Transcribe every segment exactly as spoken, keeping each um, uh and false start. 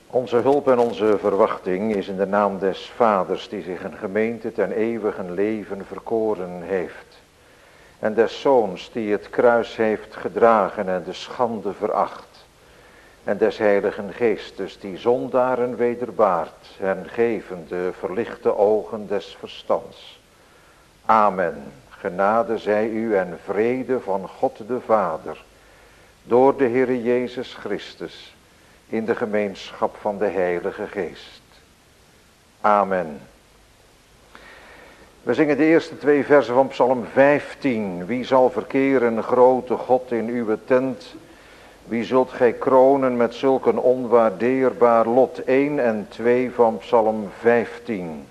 Onze hulp en onze verwachting is in de naam des Vaders die zich een gemeente ten eeuwigen leven verkoren heeft. En des Zoons die het kruis heeft gedragen en de schande veracht. En des Heiligen Geestes die zondaren wederbaart en gevende verlichte ogen des verstands. Amen. Genade zij u en vrede van God de Vader, door de Heere Jezus Christus, in de gemeenschap van de Heilige Geest. Amen. We zingen de eerste twee versen van Psalm vijftien. Wie zal verkeren, grote God, in uw tent? Wie zult gij kronen met zulk een onwaardeerbaar lot? één en twee van Psalm vijftien.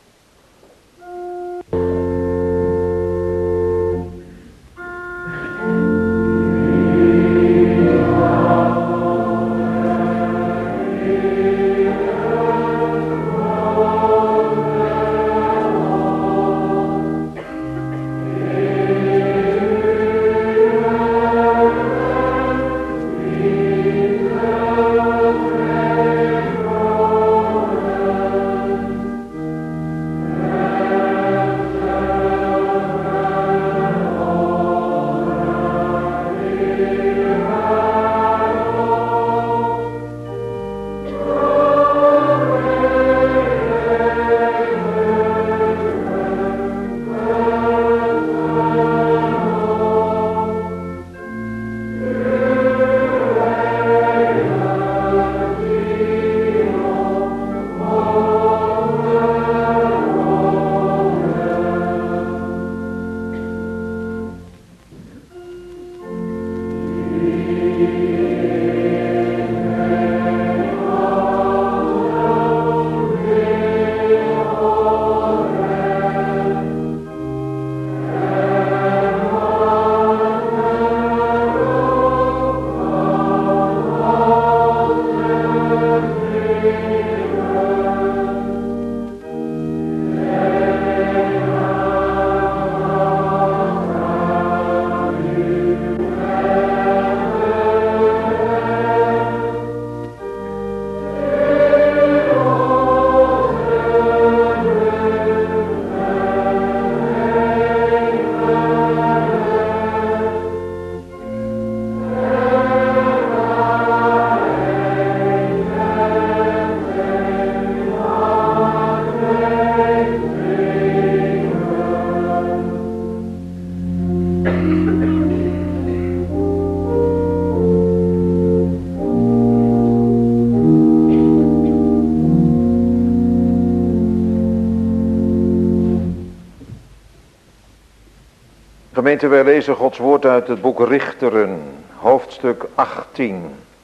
Gemeente, wij lezen Gods woord uit het boek Richteren, hoofdstuk achttien.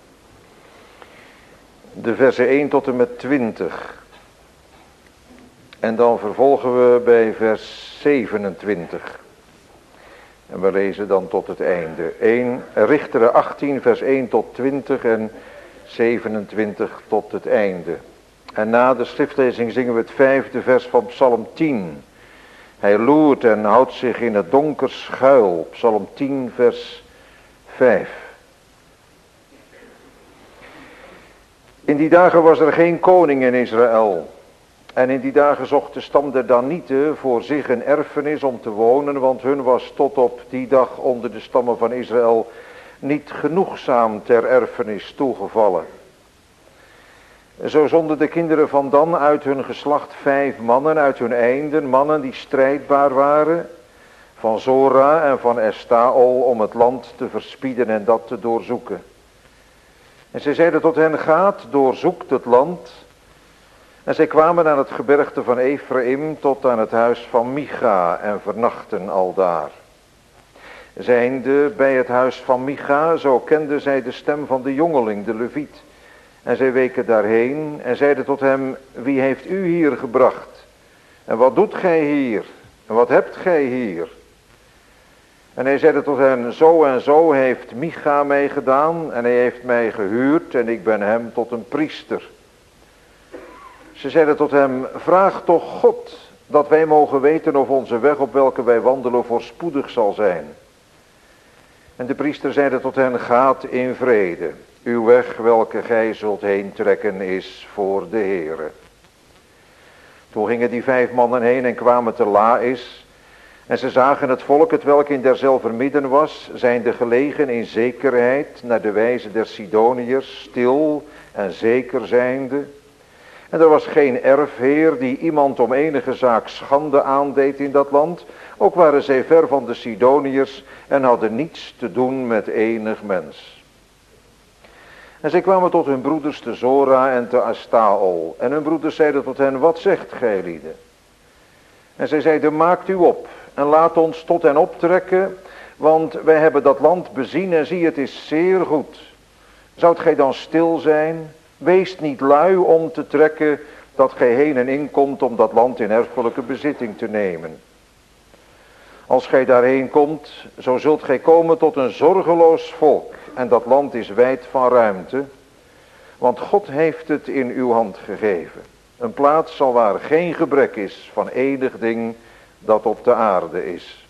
De versen één tot en met twintig. En dan vervolgen we bij vers zevenentwintig. En we lezen dan tot het einde. één, Richteren achttien, vers één tot twintig en zevenentwintig tot het einde. En na de schriftlezing zingen we het vijfde vers van Psalm tien. Hij loert en houdt zich in het donker schuil. Psalm tien vers vijf. In die dagen was er geen koning in Israël. En in die dagen zocht de stam der Danieten voor zich een erfenis om te wonen, want hun was tot op die dag onder de stammen van Israël niet genoegzaam ter erfenis toegevallen. Zo zonden de kinderen van Dan uit hun geslacht vijf mannen uit hun einden, mannen die strijdbaar waren, van Zora en van Estaol, om het land te verspieden en dat te doorzoeken. En zij zeiden tot hen, gaat, doorzoekt het land. En zij kwamen aan het gebergte van Ephraim tot aan het huis van Micha en vernachten aldaar. Zijnde bij het huis van Micha, zo kenden zij de stem van de jongeling, de Leviet. En zij weken daarheen en zeiden tot hem, wie heeft u hier gebracht? En wat doet gij hier? En wat hebt gij hier? En hij zeide tot hen, zo en zo heeft Micha mij gedaan en hij heeft mij gehuurd en ik ben hem tot een priester. Ze zeiden tot hem, vraag toch God dat wij mogen weten of onze weg op welke wij wandelen voorspoedig zal zijn. En de priester zeide tot hen, gaat in vrede. Uw weg welke gij zult heen trekken is voor de Heere. Toen gingen die vijf mannen heen en kwamen te Laïs. En ze zagen het volk, het welk in derzelver midden was, zijnde gelegen in zekerheid, naar de wijze der Sidoniërs, stil en zeker zijnde. En er was geen erfheer die iemand om enige zaak schande aandeed in dat land. Ook waren zij ver van de Sidoniërs en hadden niets te doen met enig mens. En zij kwamen tot hun broeders te Zora en te Astaol. En hun broeders zeiden tot hen, wat zegt gij lieden? En zij zeiden, maakt u op en laat ons tot hen optrekken, want wij hebben dat land bezien en zie, het is zeer goed. Zoudt gij dan stil zijn? Wees niet lui om te trekken, dat gij heen en in komt om dat land in erfelijke bezitting te nemen. Als gij daarheen komt, zo zult gij komen tot een zorgeloos volk, en dat land is wijd van ruimte, want God heeft het in uw hand gegeven. Een plaats zal waar geen gebrek is van enig ding dat op de aarde is.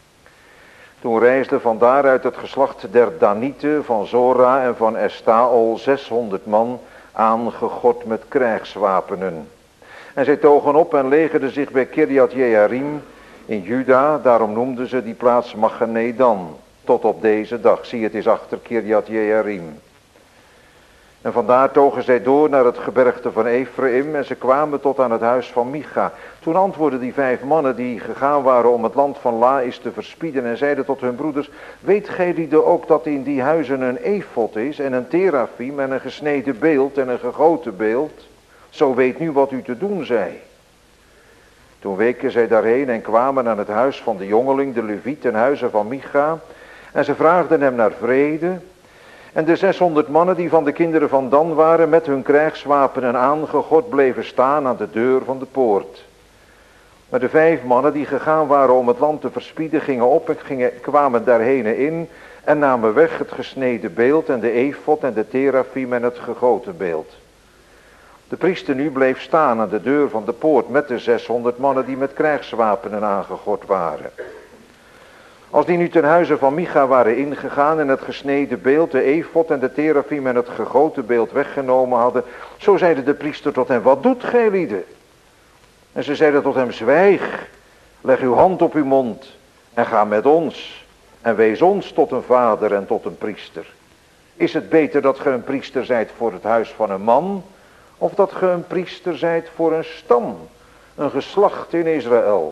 Toen reisde van daaruit het geslacht der Danieten van Zora en van Estaol zeshonderd man, aangegord met krijgswapenen. En zij togen op en legerden zich bij Kirjat Jearim in Juda, daarom noemden ze die plaats Machanedan, tot op deze dag. Zie, het is achter Kirjat Jearim. En vandaar togen zij door naar het gebergte van Ephraim en ze kwamen tot aan het huis van Micha. Toen antwoordden die vijf mannen die gegaan waren om het land van Laïs te verspieden en zeiden tot hun broeders, weet gij lieden ook dat in die huizen een efod is en een terafim en een gesneden beeld en een gegoten beeld? Zo weet nu wat u te doen zij. Toen weken zij daarheen en kwamen aan het huis van de jongeling, de Leviet, ten huize van Micha, en ze vraagden hem naar vrede. En de zeshonderd mannen die van de kinderen van Dan waren, met hun krijgswapenen aangegord, bleven staan aan de deur van de poort. Maar de vijf mannen die gegaan waren om het land te verspieden, gingen op en gingen, kwamen daarheen in en namen weg het gesneden beeld en de efod en de terafim en het gegoten beeld. De priester nu bleef staan aan de deur van de poort met de zeshonderd mannen die met krijgswapenen aangegord waren. Als die nu ten huize van Micha waren ingegaan en het gesneden beeld, de efod en de terafim en het gegoten beeld weggenomen hadden, zo zeide de priester tot hen, wat doet gij lieden? En ze zeiden tot hem, zwijg, leg uw hand op uw mond en ga met ons en wees ons tot een vader en tot een priester. Is het beter dat ge een priester zijt voor het huis van een man, of dat ge een priester zijt voor een stam, een geslacht in Israël?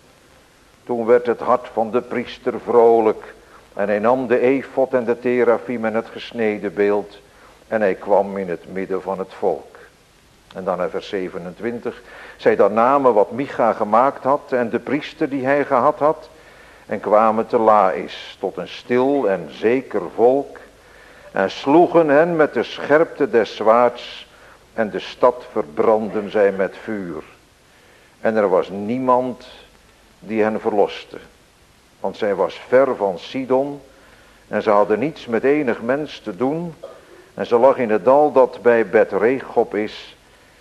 Toen werd het hart van de priester vrolijk en hij nam de efod en de terafim en het gesneden beeld en hij kwam in het midden van het volk. En dan in vers zevenentwintig, zij dan namen wat Micha gemaakt had en de priester die hij gehad had en kwamen te Laïs tot een stil en zeker volk en sloegen hen met de scherpte des zwaards en de stad verbrandden zij met vuur. En er was niemand die hen verloste, want zij was ver van Sidon en ze hadden niets met enig mens te doen en ze lag in het dal dat bij Bet-Regob is.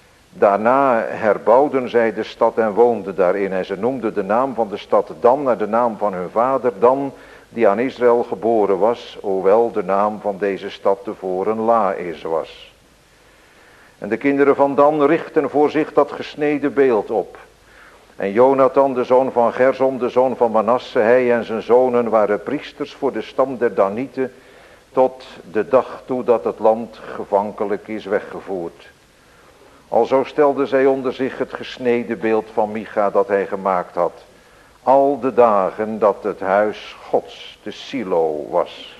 Daarna herbouwden zij de stad en woonden daarin en ze noemden de naam van de stad Dan naar de naam van hun vader Dan, die aan Israël geboren was, hoewel de naam van deze stad tevoren Laïs was. En de kinderen van Dan richtten voor zich dat gesneden beeld op. En Jonathan, de zoon van Gersom, de zoon van Manasse, hij en zijn zonen waren priesters voor de stam der Danieten, tot de dag toe dat het land gevankelijk is weggevoerd. Alzo stelden zij onder zich het gesneden beeld van Micha dat hij gemaakt had, al de dagen dat het huis Gods te Silo was.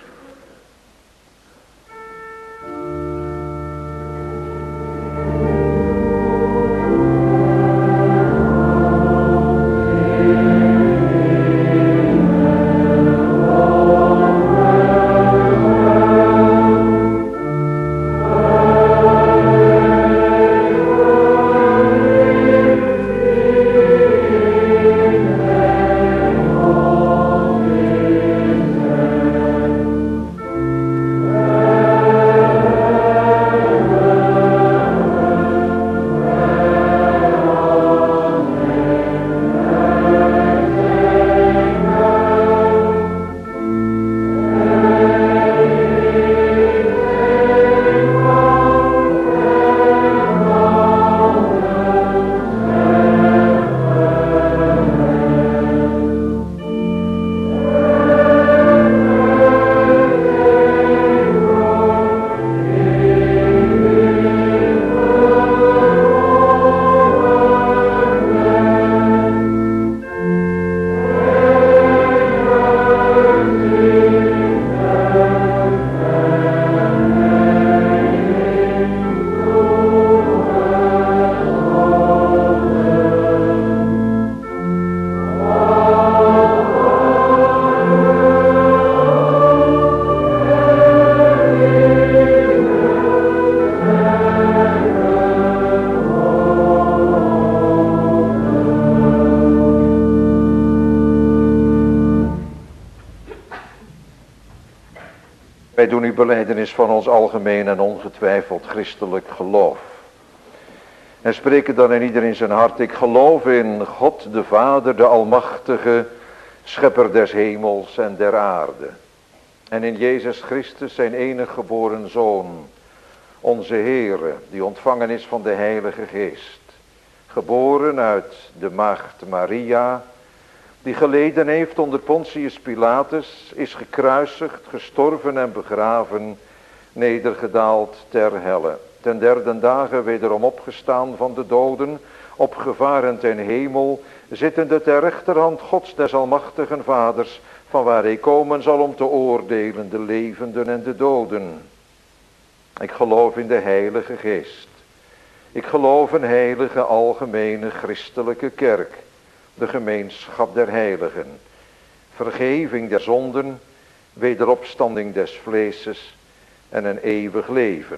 u belijdenis van ons algemeen en ongetwijfeld christelijk geloof. En spreken dan in ieder in zijn hart: ik geloof in God de Vader, de Almachtige, Schepper des hemels en der aarde. En in Jezus Christus, zijn enige geboren Zoon, onze Heere, die ontvangen is van de Heilige Geest. Geboren uit de maagd Maria, die geleden heeft onder Pontius Pilatus, is gekruisigd, gestorven en begraven, nedergedaald ter helle. Ten derde dagen wederom opgestaan van de doden, opgevaren ten hemel, zittende ter rechterhand Gods des almachtigen Vaders, van waar hij komen zal om te oordelen de levenden en de doden. Ik geloof in de Heilige Geest. Ik geloof een heilige, algemene, christelijke kerk, de gemeenschap der heiligen, vergeving der zonden, wederopstanding des vleeses en een eeuwig leven.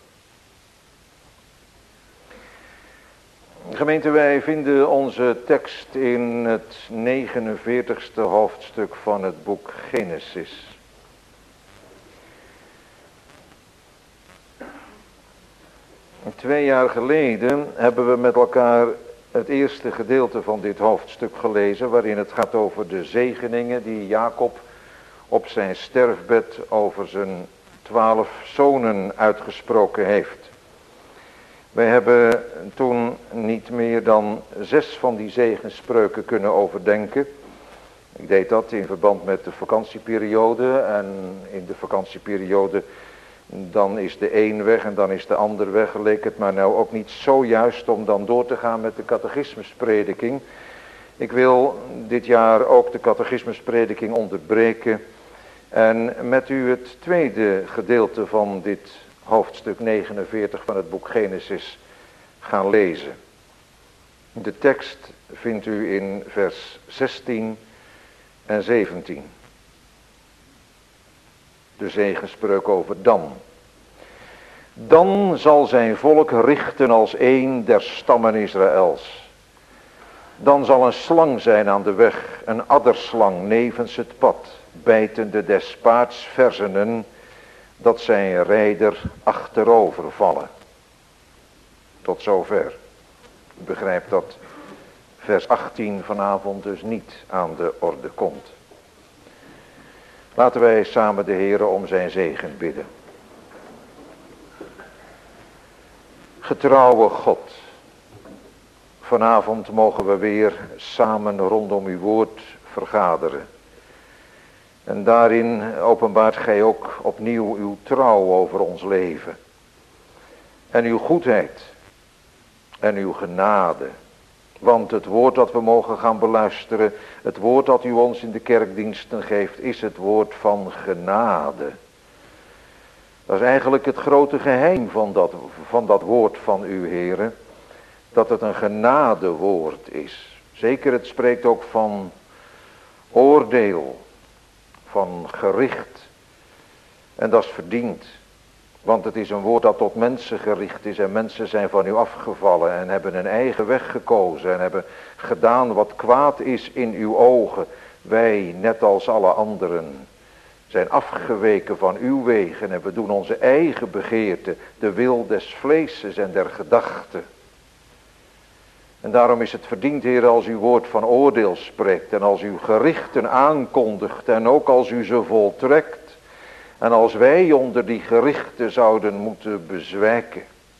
Gemeente, wij vinden onze tekst in het negenenveertigste hoofdstuk van het boek Genesis. Twee jaar geleden hebben we met elkaar het eerste gedeelte van dit hoofdstuk gelezen, waarin het gaat over de zegeningen die Jacob op zijn sterfbed over zijn twaalf zonen uitgesproken heeft. Wij hebben toen niet meer dan zes van die zegensspreuken kunnen overdenken. Ik deed dat in verband met de vakantieperiode en in de vakantieperiode dan is de een weg en dan is de ander weg. Leek het maar nou ook niet zo juist om dan door te gaan met de catechismusprediking. Ik wil dit jaar ook de catechismusprediking onderbreken en met u het tweede gedeelte van dit hoofdstuk negenenveertig van het boek Genesis gaan lezen. De tekst vindt u in vers zestien en zeventien. De zegenspreuk over dan. Dan zal zijn volk richten als een der stammen Israëls. Dan zal een slang zijn aan de weg, een adderslang nevens het pad, bijtende des paards verzenen, dat zijn rijder achterover vallen. Tot zover. U begrijpt dat vers achttien vanavond dus niet aan de orde komt. Laten wij samen de Heere om zijn zegen bidden. Getrouwe God, vanavond mogen we weer samen rondom uw woord vergaderen. En daarin openbaart gij ook opnieuw uw trouw over ons leven. En uw goedheid. En uw genade. Want het woord dat we mogen gaan beluisteren, het woord dat u ons in de kerkdiensten geeft, is het woord van genade. Dat is eigenlijk het grote geheim van dat, van dat woord van u, Heere. Dat het een genadewoord is. Zeker, het spreekt ook van oordeel. Van gericht. En dat is verdiend. Want het is een woord dat tot mensen gericht is. En mensen zijn van u afgevallen. En hebben een eigen weg gekozen. En hebben gedaan wat kwaad is in uw ogen. Wij, net als alle anderen, zijn afgeweken van uw wegen. En we doen onze eigen begeerte. De wil des vleeses en der gedachten. En daarom is het verdiend, Heer, als uw woord van oordeel spreekt. En als u gerichten aankondigt. En ook als u ze voltrekt. En als wij onder die gerichten zouden moeten bezwijken.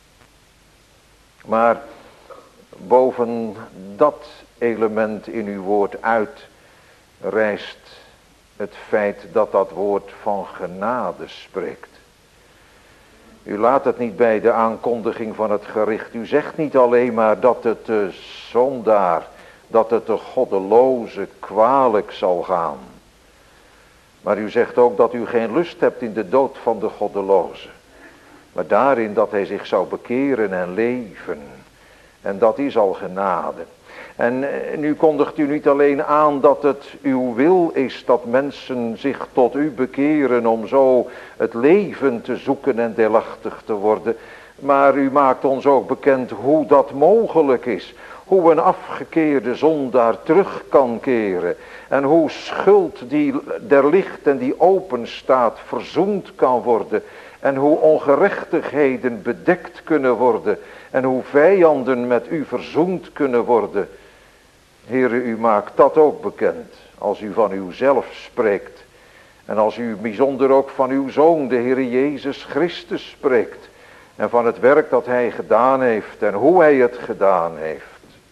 Maar boven dat element in uw woord uit rijst het feit dat dat woord van genade spreekt. U laat het niet bij de aankondiging van het gericht. U zegt niet alleen maar dat het de zondaar, dat het de goddeloze kwalijk zal gaan. Maar u zegt ook dat u geen lust hebt in de dood van de goddeloze. Maar daarin dat hij zich zou bekeren en leven. En dat is al genade. En nu kondigt u niet alleen aan dat het uw wil is dat mensen zich tot u bekeren om zo het leven te zoeken en deelachtig te worden. Maar u maakt ons ook bekend hoe dat mogelijk is. Hoe een afgekeerde zondaar terug kan keren. En hoe schuld die der licht en die open staat verzoend kan worden. En hoe ongerechtigheden bedekt kunnen worden. En hoe vijanden met u verzoend kunnen worden. Heere, u maakt dat ook bekend. Als u van uzelf spreekt. En als u bijzonder ook van uw Zoon, de Heere Jezus Christus, spreekt. En van het werk dat hij gedaan heeft. En hoe hij het gedaan heeft.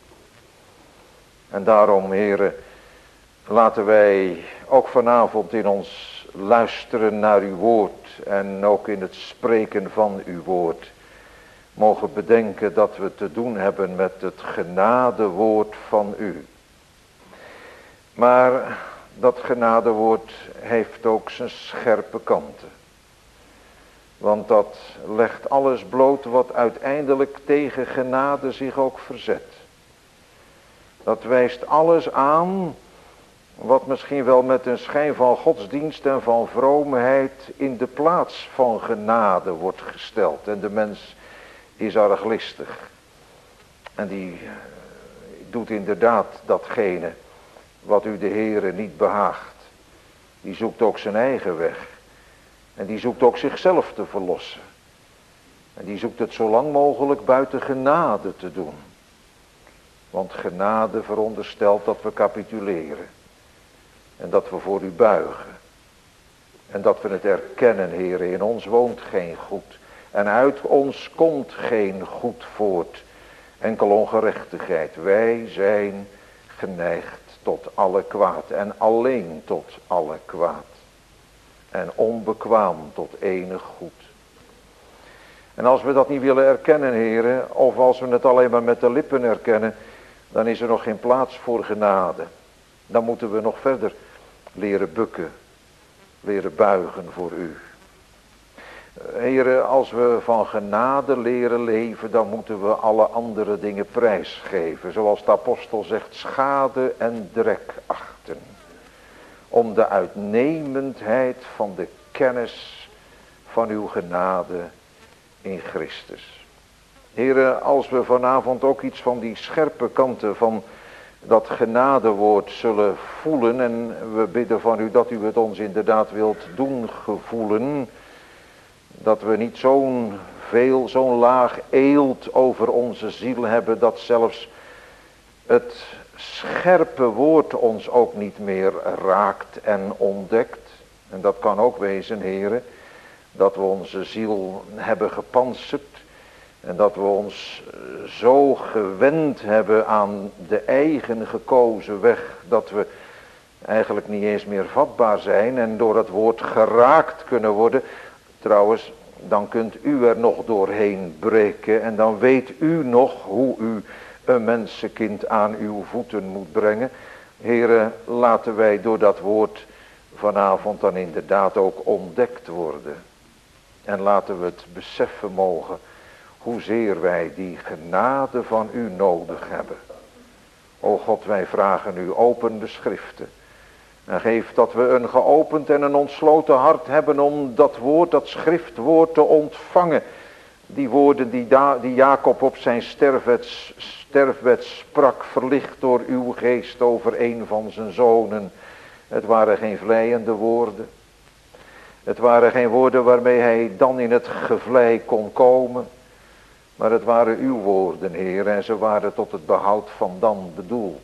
En daarom, Heere, laten wij ook vanavond in ons luisteren naar uw woord. En ook in het spreken van uw woord. Mogen bedenken dat we te doen hebben met het genadewoord van u. Maar dat genadewoord heeft ook zijn scherpe kanten. Want dat legt alles bloot wat uiteindelijk tegen genade zich ook verzet. Dat wijst alles aan wat misschien wel met een schijn van godsdienst en van vroomheid in de plaats van genade wordt gesteld. En de mens is erg listig. En die doet inderdaad datgene wat u de Heere niet behaagt. Die zoekt ook zijn eigen weg. En die zoekt ook zichzelf te verlossen. En die zoekt het zo lang mogelijk buiten genade te doen. Want genade veronderstelt dat we capituleren. En dat we voor u buigen. En dat we het erkennen, Heere, in ons woont geen goed. En uit ons komt geen goed voort. Enkel ongerechtigheid. Wij zijn geneigd tot alle kwaad. En alleen tot alle kwaad. En onbekwaam tot enig goed. En als we dat niet willen erkennen, Heere, of als we het alleen maar met de lippen erkennen, dan is er nog geen plaats voor genade. Dan moeten we nog verder leren bukken, leren buigen voor u. Heere, als we van genade leren leven, dan moeten we alle andere dingen prijsgeven. Zoals de apostel zegt, schade en drek achten. Om de uitnemendheid van de kennis van uw genade in Christus. Heere, als we vanavond ook iets van die scherpe kanten van dat genadewoord zullen voelen. En we bidden van u dat u het ons inderdaad wilt doen gevoelen. Dat we niet zo'n veel, zo'n laag eelt over onze ziel hebben. Dat zelfs het scherpe woord ons ook niet meer raakt en ontdekt. En dat kan ook wezen, Heere, dat we onze ziel hebben gepantserd. En dat we ons zo gewend hebben aan de eigen gekozen weg, dat we eigenlijk niet eens meer vatbaar zijn en door het woord geraakt kunnen worden. Trouwens, dan kunt u er nog doorheen breken en dan weet u nog hoe u een mensenkind aan uw voeten moet brengen. Heere, laten wij door dat woord vanavond dan inderdaad ook ontdekt worden. En laten we het beseffen mogen hoezeer wij die genade van u nodig hebben. O God, wij vragen u, open de schriften. En geef dat we een geopend en een ontsloten hart hebben om dat woord, dat schriftwoord te ontvangen. Die woorden die, da, die Jacob op zijn sterfbed, sterfbed sprak, verlicht door uw geest over een van zijn zonen. Het waren geen vleiende woorden. Het waren geen woorden waarmee hij dan in het gevlei kon komen. Maar het waren uw woorden, Heer, en ze waren tot het behoud van dan bedoeld.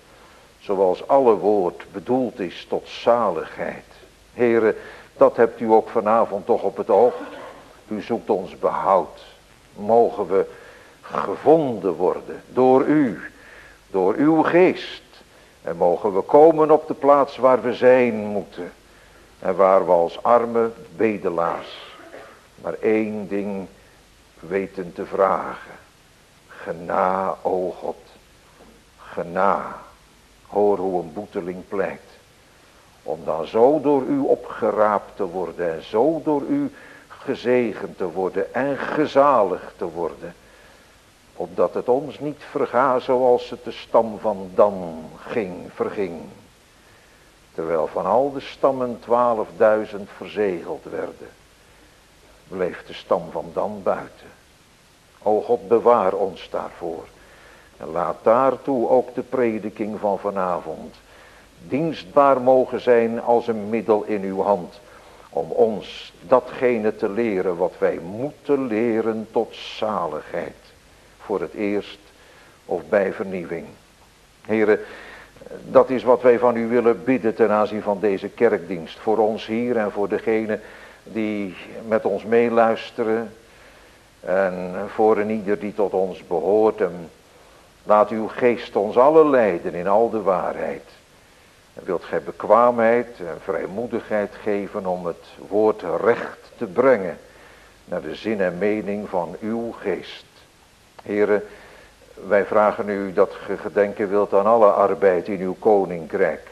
Zoals alle woord bedoeld is tot zaligheid. Heere, dat hebt u ook vanavond toch op het oog. U zoekt ons behoud. Mogen we gevonden worden door u, door uw geest. En mogen we komen op de plaats waar we zijn moeten. En waar we als arme bedelaars maar één ding weten te vragen. Gena, o God, gena. Hoor hoe een boeteling pleit. Om dan zo door u opgeraapt te worden en zo door u gezegend te worden en gezaligd te worden. Opdat het ons niet verga zoals het de stam van Dan ging, verging. Terwijl van al de stammen twaalfduizend verzegeld werden, bleef de stam van Dan buiten. O God, bewaar ons daarvoor. En laat daartoe ook de prediking van vanavond dienstbaar mogen zijn als een middel in uw hand. Om ons datgene te leren wat wij moeten leren tot zaligheid. Voor het eerst of bij vernieuwing. Heren, dat is wat wij van u willen bidden ten aanzien van deze kerkdienst. Voor ons hier en voor degenen die met ons meeluisteren. En voor een ieder die tot ons behoort. En laat uw geest ons allen leiden in al de waarheid. En wilt gij bekwaamheid en vrijmoedigheid geven om het woord recht te brengen. Naar de zin en mening van uw geest. Heren, wij vragen u dat ge gedenken wilt aan alle arbeid in uw koninkrijk.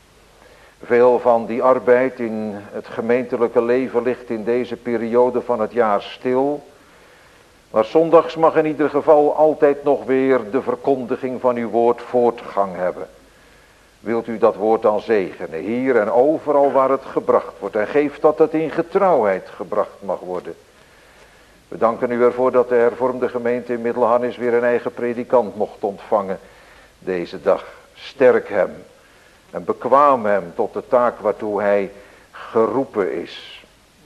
Veel van die arbeid in het gemeentelijke leven ligt in deze periode van het jaar stil. Maar zondags mag in ieder geval altijd nog weer de verkondiging van uw woord voortgang hebben. Wilt u dat woord dan zegenen, hier en overal waar het gebracht wordt. En geef dat het in getrouwheid gebracht mag worden. We danken u ervoor dat de hervormde gemeente in Middelharnis weer een eigen predikant mocht ontvangen deze dag. Sterk hem en bekwaam hem tot de taak waartoe hij geroepen is.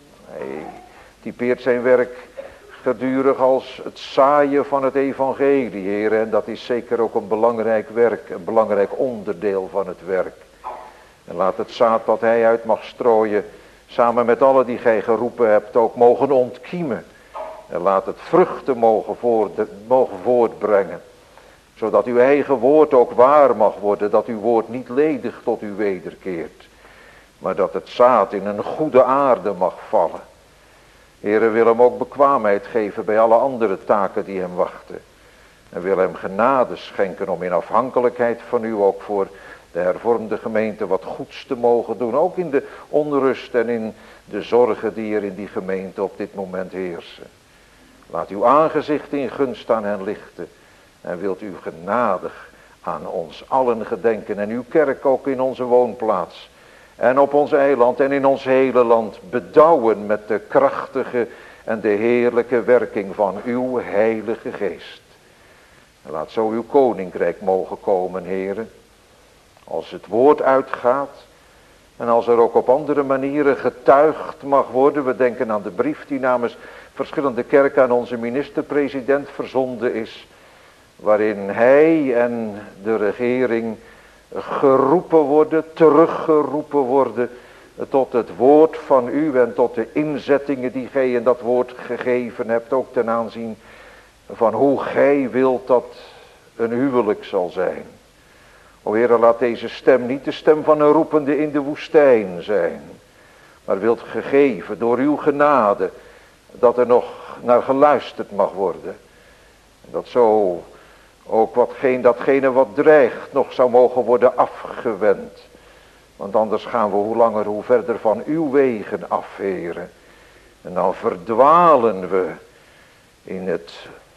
Hij typeert zijn werk gedurig als het zaaien van het evangelie, Heer. En dat is zeker ook een belangrijk werk, een belangrijk onderdeel van het werk. En laat het zaad dat hij uit mag strooien, samen met alle die gij geroepen hebt, ook mogen ontkiemen. En laat het vruchten mogen, voort, mogen voortbrengen. Zodat uw eigen woord ook waar mag worden. Dat uw woord niet ledig tot u wederkeert. Maar dat het zaad in een goede aarde mag vallen. Heere, wil hem ook bekwaamheid geven bij alle andere taken die hem wachten. En wil hem genade schenken om in afhankelijkheid van u ook voor de hervormde gemeente wat goeds te mogen doen. Ook in de onrust en in de zorgen die er in die gemeente op dit moment heersen. Laat uw aangezicht in gunst aan hen lichten. En wilt u genadig aan ons allen gedenken. En uw kerk ook in onze woonplaats. En op ons eiland en in ons hele land bedouwen met de krachtige en de heerlijke werking van uw heilige geest. En laat zo uw koninkrijk mogen komen, heren. Als het woord uitgaat. En als er ook op andere manieren getuigd mag worden. We denken aan de brief die namens verschillende kerken aan onze minister-president verzonden is. Waarin hij en de regering geroepen worden, teruggeroepen worden tot het woord van u en tot de inzettingen die gij in dat woord gegeven hebt. Ook ten aanzien van hoe gij wilt dat een huwelijk zal zijn. O Heere, laat deze stem niet de stem van een roepende in de woestijn zijn. Maar wilt gegeven door uw genade dat er nog naar geluisterd mag worden. Dat zo ook watgene, datgene wat dreigt nog zou mogen worden afgewend. Want anders gaan we hoe langer hoe verder van uw wegen af, Heere. En dan verdwalen we in het,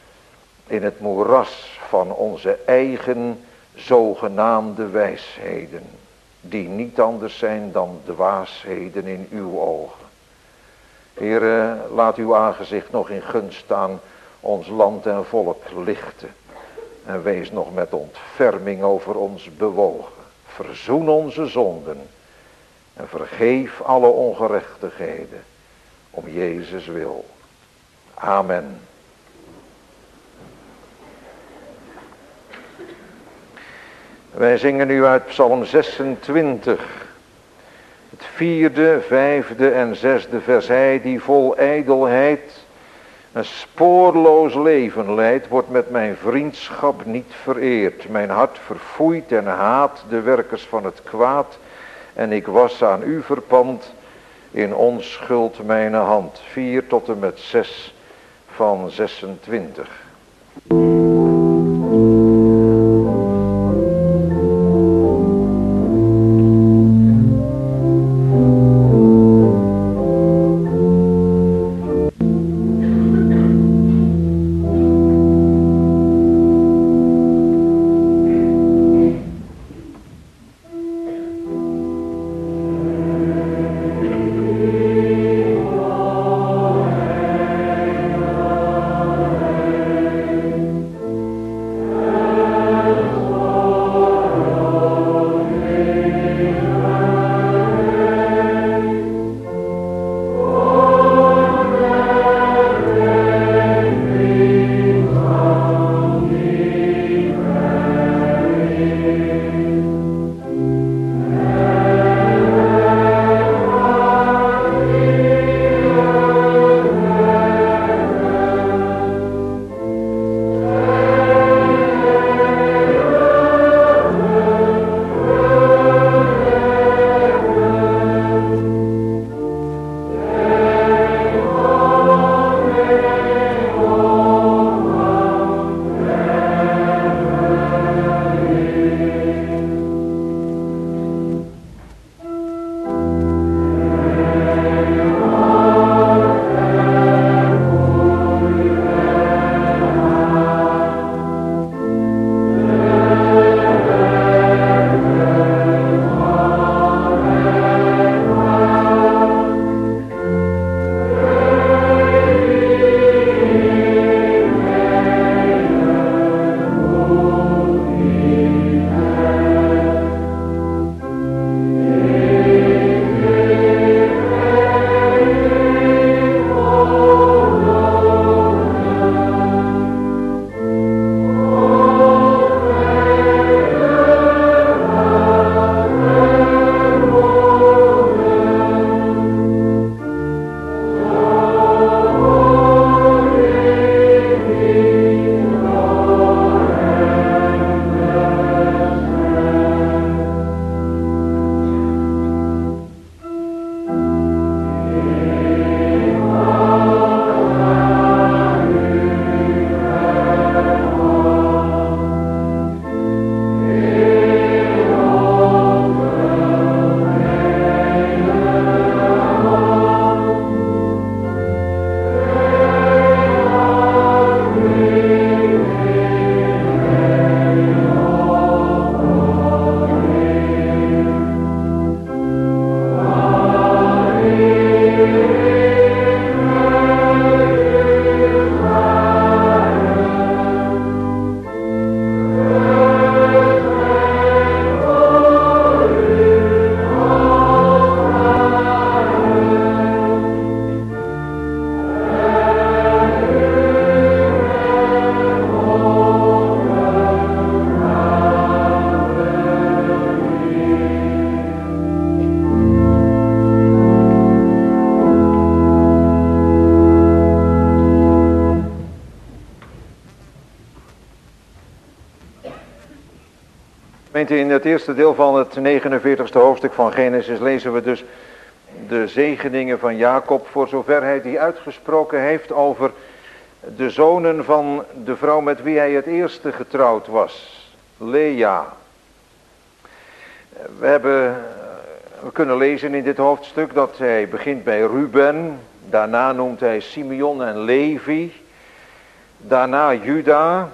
in het moeras van onze eigen zogenaamde wijsheden. Die niet anders zijn dan dwaasheden in uw ogen. Heere, laat uw aangezicht nog in gunst aan ons land en volk lichten. En wees nog met ontferming over ons bewogen. Verzoen onze zonden. En vergeef alle ongerechtigheden. Om Jezus wil. Amen. Wij zingen nu uit Psalm zesentwintig. Het vierde, vijfde en zesde vers. Hij die vol ijdelheid een spoorloos leven leidt, wordt met mijn vriendschap niet vereerd. Mijn hart verfoeit en haat de werkers van het kwaad. En ik was aan u verpand in onschuld mijn hand. vier tot en met zes van zesentwintig. In het eerste deel van het negenenveertigste hoofdstuk van Genesis lezen we dus de zegeningen van Jacob, voor zover hij die uitgesproken heeft over de zonen van de vrouw met wie hij het eerste getrouwd was, Lea. We hebben we kunnen lezen in dit hoofdstuk dat hij begint bij Ruben, daarna noemt hij Simeon en Levi, daarna Juda,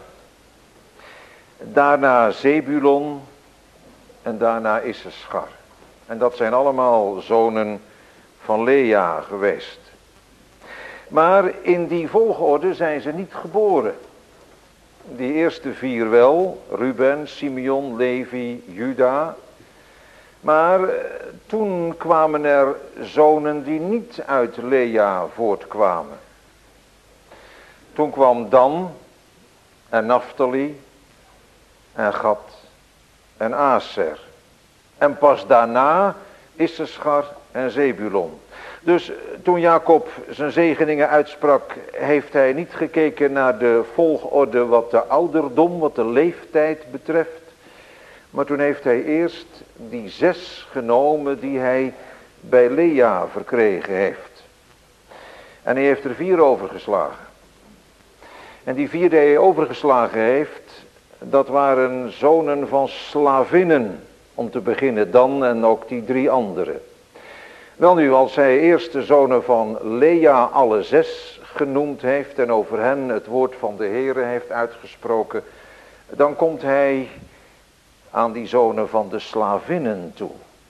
daarna Zebulon en daarna Issachar. En dat zijn allemaal zonen van Lea geweest. Maar in die volgorde zijn ze niet geboren. Die eerste vier wel, Ruben, Simeon, Levi, Juda. Maar toen kwamen er zonen die niet uit Lea voortkwamen. Toen kwam Dan en Naphtali en Gad en Aser. En pas daarna Issachar en Zebulon. Dus toen Jacob zijn zegeningen uitsprak, heeft hij niet gekeken naar de volgorde wat de ouderdom, wat de leeftijd betreft. Maar toen heeft hij eerst die zes genomen die hij bij Lea verkregen heeft. En hij heeft er vier overgeslagen. En die vier die hij overgeslagen heeft, dat waren zonen van slavinnen, om te beginnen Dan en ook die drie anderen. Wel nu, als hij eerst de zonen van Lea alle zes genoemd heeft en over hen het woord van de Heere heeft uitgesproken, dan komt hij aan die zonen van de slavinnen toe.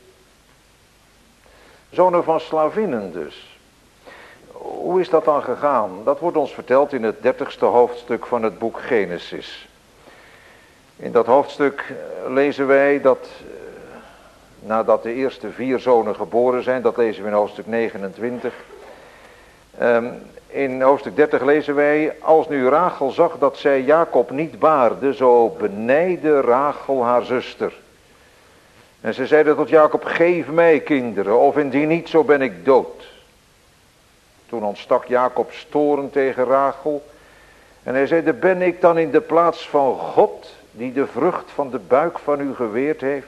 Zonen van slavinnen dus. Hoe is dat dan gegaan? Dat wordt ons verteld in het dertigste hoofdstuk van het boek Genesis. In dat hoofdstuk lezen wij dat nadat de eerste vier zonen geboren zijn, dat lezen we in hoofdstuk negenentwintig. Um, in hoofdstuk dertig lezen wij, als nu Rachel zag dat zij Jacob niet baarde, zo benijdde Rachel haar zuster. En ze zeiden tot Jacob, geef mij kinderen, of indien niet, zo ben ik dood. Toen ontstak Jacob storen tegen Rachel. En hij zeide, ben ik dan in de plaats van God, die de vrucht van de buik van u geweerd heeft?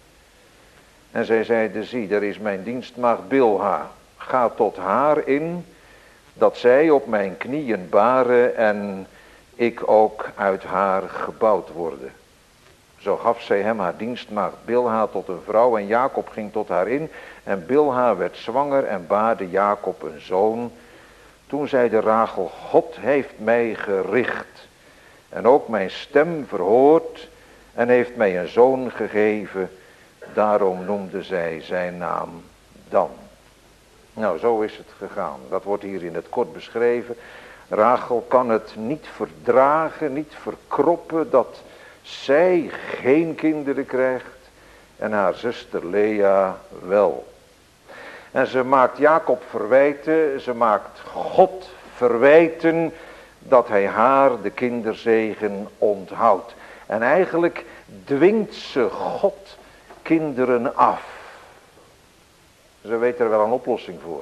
En zij zeide, zie, daar is mijn dienstmaagd Bilha. Ga tot haar in, dat zij op mijn knieën baren en ik ook uit haar gebouwd worden. Zo gaf zij hem haar dienstmaagd Bilha tot een vrouw en Jacob ging tot haar in. En Bilha werd zwanger en baarde Jacob een zoon. Toen zeide Rachel, God heeft mij gericht en ook mijn stem verhoord en heeft mij een zoon gegeven. Daarom noemde zij zijn naam Dan. Nou, zo is het gegaan. Dat wordt hier in het kort beschreven. Rachel kan het niet verdragen, niet verkroppen dat zij geen kinderen krijgt en haar zuster Lea wel. En ze maakt Jacob verwijten, ze maakt God verwijten dat hij haar de kinderzegen onthoudt. En eigenlijk dwingt ze God kinderen af. Ze weet er wel een oplossing voor.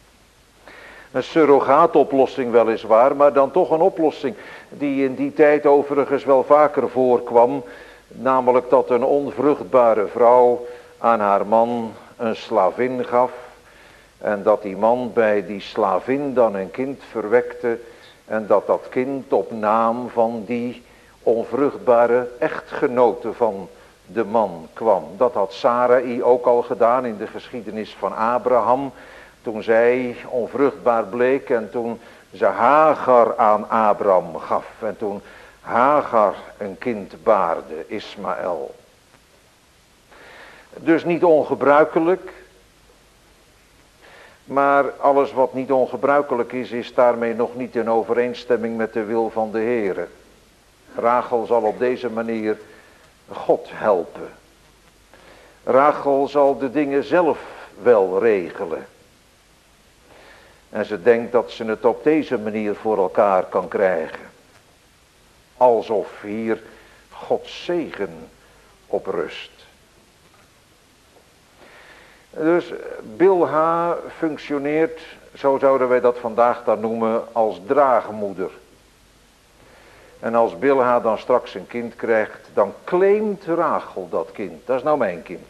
Een surrogaatoplossing weliswaar, maar dan toch een oplossing die in die tijd overigens wel vaker voorkwam. Namelijk dat een onvruchtbare vrouw aan haar man een slavin gaf. En dat die man bij die slavin dan een kind verwekte. En dat dat kind op naam van die onvruchtbare echtgenote van de man kwam. Dat had Sarai ook al gedaan in de geschiedenis van Abraham. Toen zij onvruchtbaar bleek en toen ze Hagar aan Abraham gaf. En toen Hagar een kind baarde, Ismaël. Dus niet ongebruikelijk. Maar alles wat niet ongebruikelijk is, is daarmee nog niet in overeenstemming met de wil van de Heere. Rachel zal op deze manier God helpen. Rachel zal de dingen zelf wel regelen. En ze denkt dat ze het op deze manier voor elkaar kan krijgen. Alsof hier Gods zegen op rust. Dus Bilha functioneert, zo zouden wij dat vandaag dan noemen, als draagmoeder. En als Bilha dan straks een kind krijgt, dan claimt Rachel dat kind. Dat is nou mijn kind.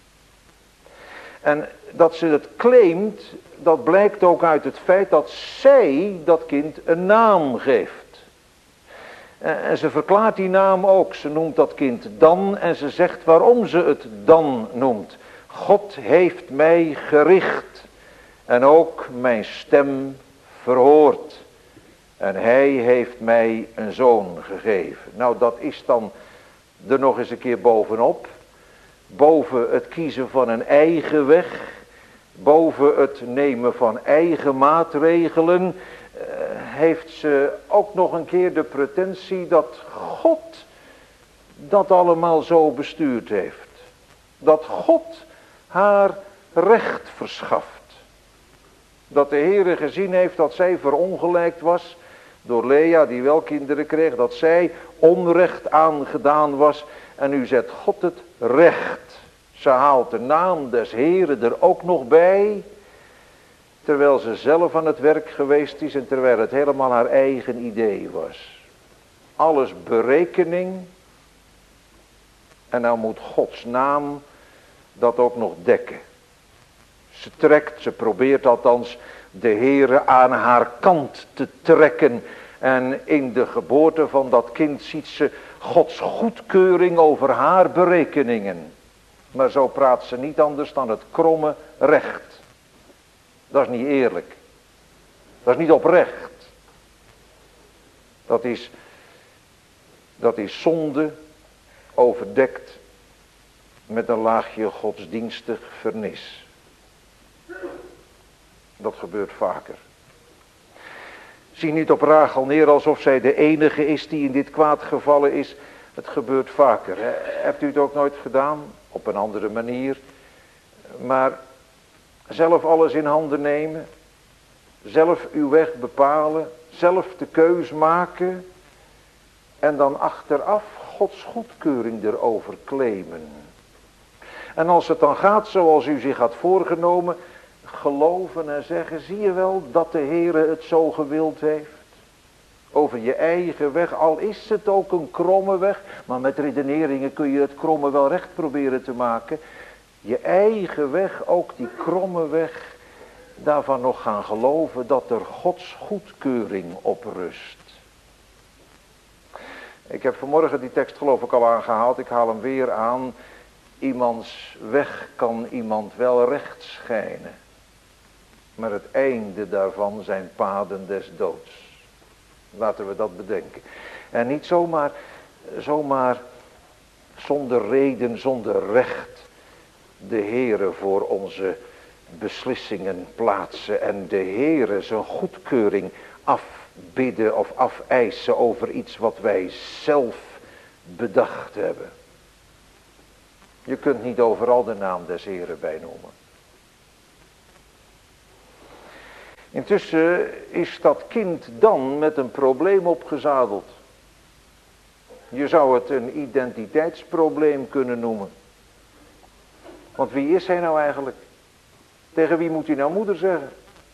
En dat ze het claimt, dat blijkt ook uit het feit dat zij dat kind een naam geeft. En ze verklaart die naam ook. Ze noemt dat kind Dan en ze zegt waarom ze het Dan noemt. God heeft mij gericht en ook mijn stem verhoord. En hij heeft mij een zoon gegeven. Nou, dat is dan er nog eens een keer bovenop. Boven het kiezen van een eigen weg. Boven het nemen van eigen maatregelen. Uh, heeft ze ook nog een keer de pretentie dat God dat allemaal zo bestuurd heeft. Dat God haar recht verschaft. Dat de Heere gezien heeft dat zij verongelijkt was door Lea die wel kinderen kreeg. Dat zij onrecht aangedaan was. En nu zet God het recht. Ze haalt de naam des Heeren er ook nog bij. Terwijl ze zelf aan het werk geweest is en terwijl het helemaal haar eigen idee was. Alles berekening. En nou moet Gods naam dat ook nog dekken. Ze trekt, ze probeert althans de Heere aan haar kant te trekken. En in de geboorte van dat kind ziet ze Gods goedkeuring over haar berekeningen. Maar zo praat ze niet anders dan het kromme recht. Dat is niet eerlijk. Dat is niet oprecht. Dat is, dat is zonde overdekt met een laagje godsdienstig vernis. Dat gebeurt vaker. Zie niet op Rachel neer alsof zij de enige is die in dit kwaad gevallen is. Het gebeurt vaker. Hè? Hebt u het ook nooit gedaan? Op een andere manier. Maar zelf alles in handen nemen. Zelf uw weg bepalen. Zelf de keus maken. En dan achteraf Gods goedkeuring erover claimen. En als het dan gaat zoals u zich had voorgenomen. Geloven en zeggen, zie je wel dat de Heere het zo gewild heeft. Over je eigen weg, al is het ook een kromme weg. Maar met redeneringen kun je het kromme wel recht proberen te maken. Je eigen weg, ook die kromme weg. Daarvan nog gaan geloven dat er Gods goedkeuring op rust. Ik heb vanmorgen die tekst geloof ik al aangehaald. Ik haal hem weer aan. Iemands weg kan iemand wel recht schijnen. Maar het einde daarvan zijn paden des doods. Laten we dat bedenken. En niet zomaar, zomaar zonder reden, zonder recht de Heere voor onze beslissingen plaatsen. En de Heere zijn goedkeuring afbidden of afeisen over iets wat wij zelf bedacht hebben. Je kunt niet overal de naam des Heeren bij noemen. Intussen is dat kind dan met een probleem opgezadeld. Je zou het een identiteitsprobleem kunnen noemen. Want wie is hij nou eigenlijk? Tegen wie moet hij nou moeder zeggen?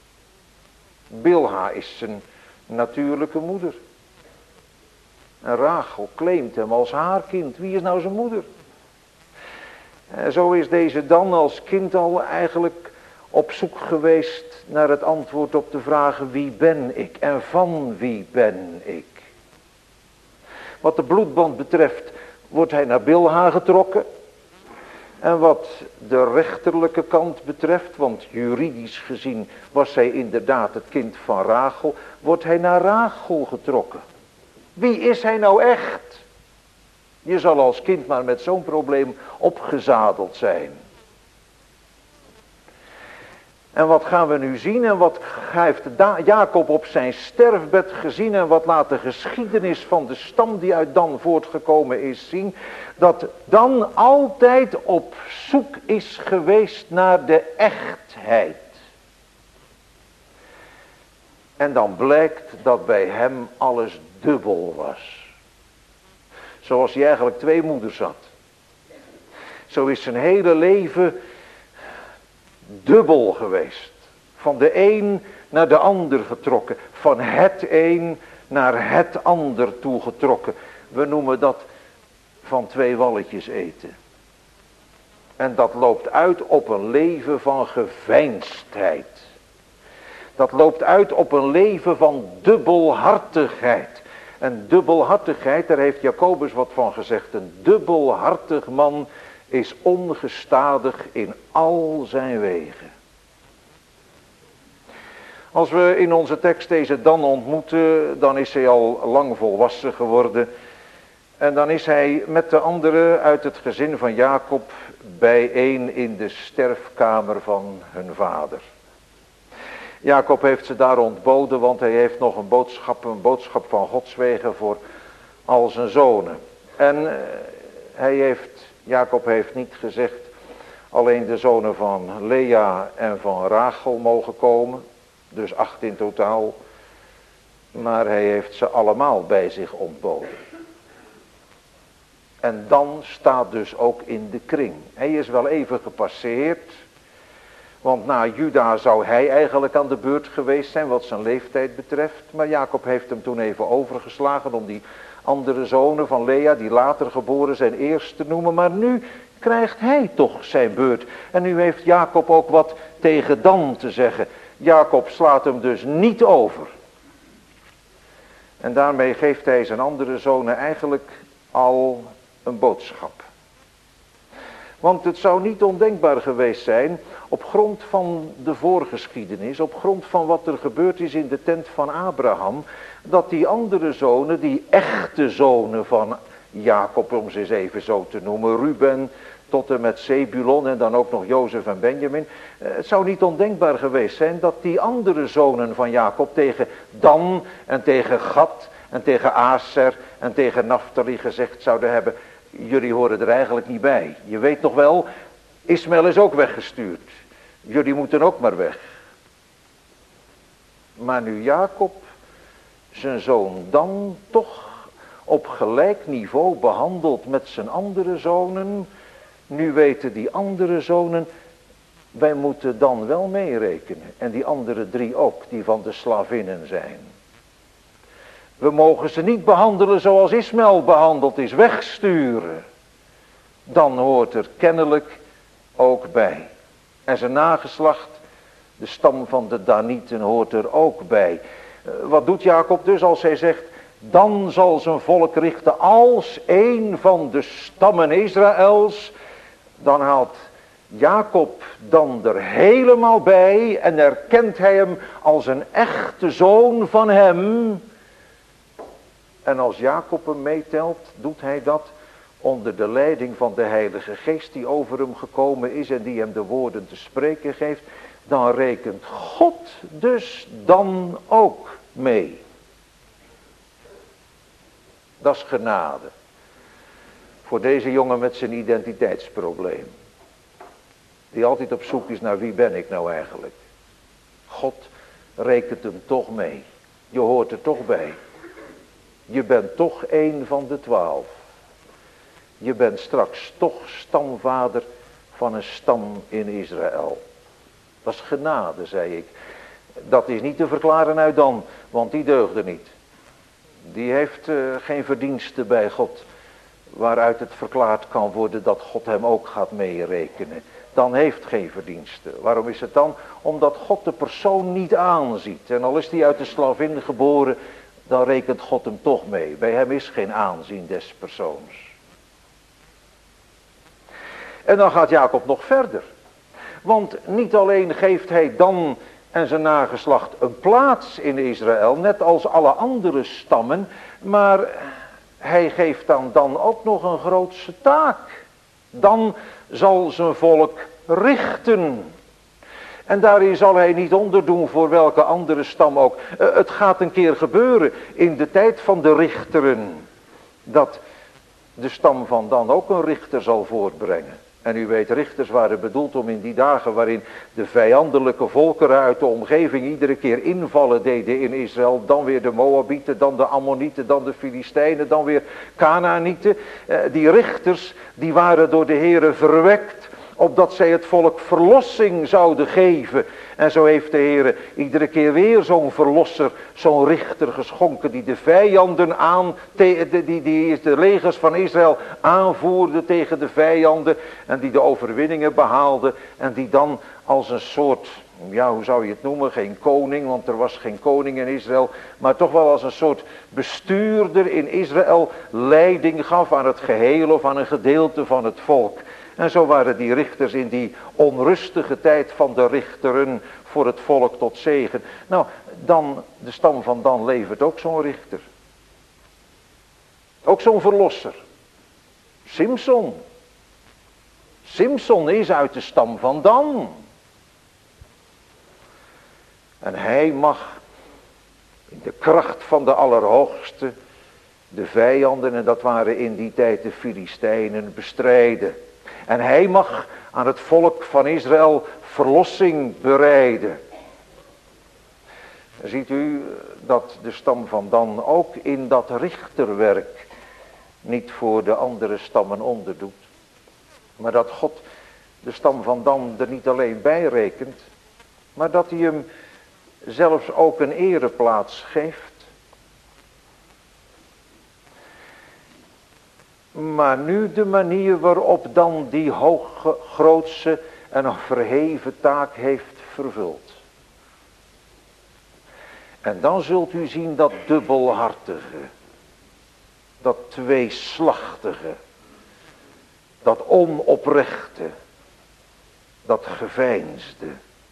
Bilha is zijn natuurlijke moeder. En Rachel claimt hem als haar kind. Wie is nou zijn moeder? En zo is deze dan als kind al eigenlijk op zoek geweest naar het antwoord op de vragen wie ben ik en van wie ben ik. Wat de bloedband betreft wordt hij naar Bilha getrokken. En wat de rechterlijke kant betreft, want juridisch gezien was zij inderdaad het kind van Rachel, wordt hij naar Rachel getrokken. Wie is hij nou echt? Je zal als kind maar met zo'n probleem opgezadeld zijn. En wat gaan we nu zien en wat heeft Jacob op zijn sterfbed gezien en wat laat de geschiedenis van de stam die uit Dan voortgekomen is zien? Dat Dan altijd op zoek is geweest naar de echtheid. En dan blijkt dat bij hem alles dubbel was. Zoals hij eigenlijk twee moeders had. Zo is zijn hele leven dubbel geweest. Van de een naar de ander getrokken. Van het een naar het ander toegetrokken. We noemen dat van twee walletjes eten. En dat loopt uit op een leven van geveinsdheid. Dat loopt uit op een leven van dubbelhartigheid. En dubbelhartigheid, daar heeft Jacobus wat van gezegd. Een dubbelhartig man is ongestadig in al zijn wegen. Als we in onze tekst deze dan ontmoeten, dan is hij al lang volwassen geworden. En dan is hij met de anderen uit het gezin van Jacob bijeen in de sterfkamer van hun vader. Jacob heeft ze daar ontboden, want hij heeft nog een boodschap, een boodschap van Gods wegen voor al zijn zonen. En hij heeft, Jacob heeft niet gezegd, alleen de zonen van Lea en van Rachel mogen komen, dus acht in totaal, maar hij heeft ze allemaal bij zich ontboden. En dan staat dus ook in de kring. Hij is wel even gepasseerd, want na Juda zou hij eigenlijk aan de beurt geweest zijn wat zijn leeftijd betreft. Maar Jacob heeft hem toen even overgeslagen om die andere zonen van Lea, die later geboren zijn, eerst te noemen. Maar nu krijgt hij toch zijn beurt. En nu heeft Jacob ook wat tegen Dan te zeggen. Jacob slaat hem dus niet over. En daarmee geeft hij zijn andere zonen eigenlijk al een boodschap. Want het zou niet ondenkbaar geweest zijn, op grond van de voorgeschiedenis, op grond van wat er gebeurd is in de tent van Abraham, dat die andere zonen, die echte zonen van Jacob, om ze eens even zo te noemen, Ruben tot en met Zebulon en dan ook nog Jozef en Benjamin, het zou niet ondenkbaar geweest zijn dat die andere zonen van Jacob tegen Dan en tegen Gad en tegen Aser en tegen Naphtali gezegd zouden hebben: jullie horen er eigenlijk niet bij. Je weet nog wel, Ismaël is ook weggestuurd. Jullie moeten ook maar weg. Maar nu Jacob zijn zoon Dan toch op gelijk niveau behandelt met zijn andere zonen, nu weten die andere zonen, wij moeten Dan wel meerekenen. En die andere drie ook, die van de slavinnen zijn. We mogen ze niet behandelen zoals Ismaël behandeld is, wegsturen. Dan hoort er kennelijk ook bij. En zijn nageslacht, de stam van de Danieten, hoort er ook bij. Wat doet Jacob dus als hij zegt: dan zal zijn volk richten als een van de stammen Israëls. Dan haalt Jacob dan er helemaal bij en erkent hij hem als een echte zoon van hem. En als Jacob hem meetelt, doet hij dat onder de leiding van de Heilige Geest die over hem gekomen is en die hem de woorden te spreken geeft. Dan rekent God dus dan ook mee. Dat is genade. Voor deze jongen met zijn identiteitsprobleem. Die altijd op zoek is naar wie ben ik nou eigenlijk. God rekent hem toch mee. Je hoort er toch bij. Je bent toch een van de twaalf. Je bent straks toch stamvader van een stam in Israël. Dat is genade, zei ik. Dat is niet te verklaren uit Dan, want die deugde niet. Die heeft uh, geen verdienste bij God, waaruit het verklaard kan worden dat God hem ook gaat meerekenen. Dan heeft geen verdienste. Waarom is het dan? Omdat God de persoon niet aanziet. En al is hij uit de slavin geboren, dan rekent God hem toch mee. Bij hem is geen aanzien des persoons. En dan gaat Jacob nog verder. Want niet alleen geeft hij Dan en zijn nageslacht een plaats in Israël, net als alle andere stammen, maar hij geeft aan Dan ook nog een grootse taak. Dan zal zijn volk richten. En daarin zal hij niet onderdoen voor welke andere stam ook. Uh, het gaat een keer gebeuren in de tijd van de richteren, dat de stam van Dan ook een richter zal voortbrengen. En u weet, richters waren bedoeld om in die dagen waarin de vijandelijke volkeren uit de omgeving iedere keer invallen deden in Israël. Dan weer de Moabieten, dan de Ammonieten, dan de Filistijnen, dan weer Kanaanieten. Eh, die richters, die waren door de Heere verwekt opdat zij het volk verlossing zouden geven. En zo heeft de Heer iedere keer weer zo'n verlosser, zo'n richter geschonken, die de vijanden aan, die, die, die de legers van Israël aanvoerde tegen de vijanden, en die de overwinningen behaalde, en die dan als een soort, ja, hoe zou je het noemen, geen koning, want er was geen koning in Israël, maar toch wel als een soort bestuurder in Israël leiding gaf aan het geheel of aan een gedeelte van het volk. En zo waren die richters in die onrustige tijd van de richteren voor het volk tot zegen. Nou, dan, de stam van Dan levert ook zo'n richter. Ook zo'n verlosser. Simson. Simson is uit de stam van Dan. En hij mag in de kracht van de Allerhoogste de vijanden, en dat waren in die tijd de Filistijnen, bestrijden. En hij mag aan het volk van Israël verlossing bereiden. Ziet u dat de stam van Dan ook in dat richterwerk niet voor de andere stammen onderdoet. Maar dat God de stam van Dan er niet alleen bij rekent, maar dat hij hem zelfs ook een ereplaats geeft. Maar nu de manier waarop Dan die hoge, grootse en verheven taak heeft vervuld. En dan zult u zien dat dubbelhartige, dat tweeslachtige, dat onoprechte, dat geveinsde.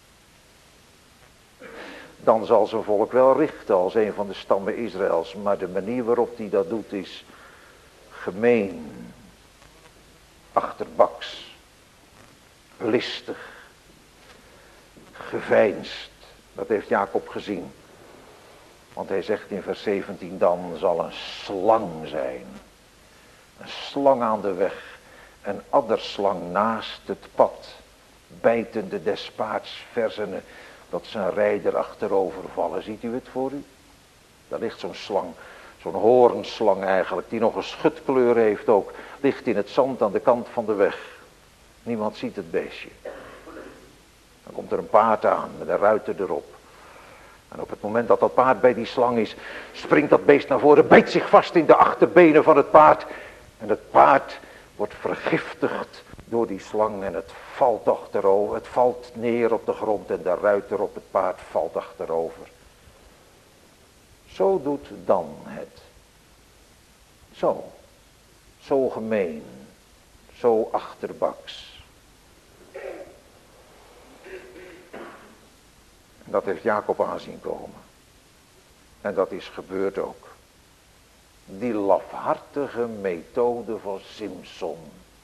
Dan zal zijn volk wel richten als een van de stammen Israëls, maar de manier waarop hij dat doet is gemeen, achterbaks, listig, geveinsd. Dat heeft Jacob gezien. Want hij zegt in vers zeventien, dan zal een slang zijn. Een slang aan de weg, een adderslang naast het pad, bijtende des paards verzenen, dat zijn rijder achterover vallen. Ziet u het voor u? Daar ligt zo'n slang. Zo'n hoornslang eigenlijk, die nog een schutkleur heeft ook, ligt in het zand aan de kant van de weg. Niemand ziet het beestje. Dan komt er een paard aan met een ruiter erop. En op het moment dat dat paard bij die slang is, springt dat beest naar voren, bijt zich vast in de achterbenen van het paard. En het paard wordt vergiftigd door die slang en het valt achterover. Het valt neer op de grond en de ruiter op het paard valt achterover. Zo doet Dan het. Zo. Zo gemeen. Zo achterbaks. En dat heeft Jacob aanzien komen. En dat is gebeurd ook. Die lafhartige methode van Simson.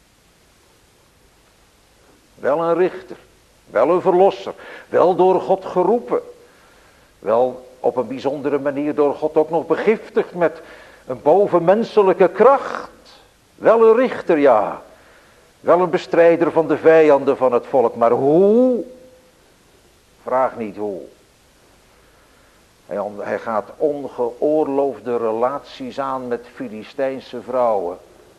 Wel een richter. Wel een verlosser. Wel door God geroepen. Wel op een bijzondere manier door God ook nog begiftigd met een bovenmenselijke kracht. Wel een richter, ja. Wel een bestrijder van de vijanden van het volk. Maar hoe? Vraag niet hoe. Hij, hij gaat ongeoorloofde relaties aan met Filistijnse vrouwen.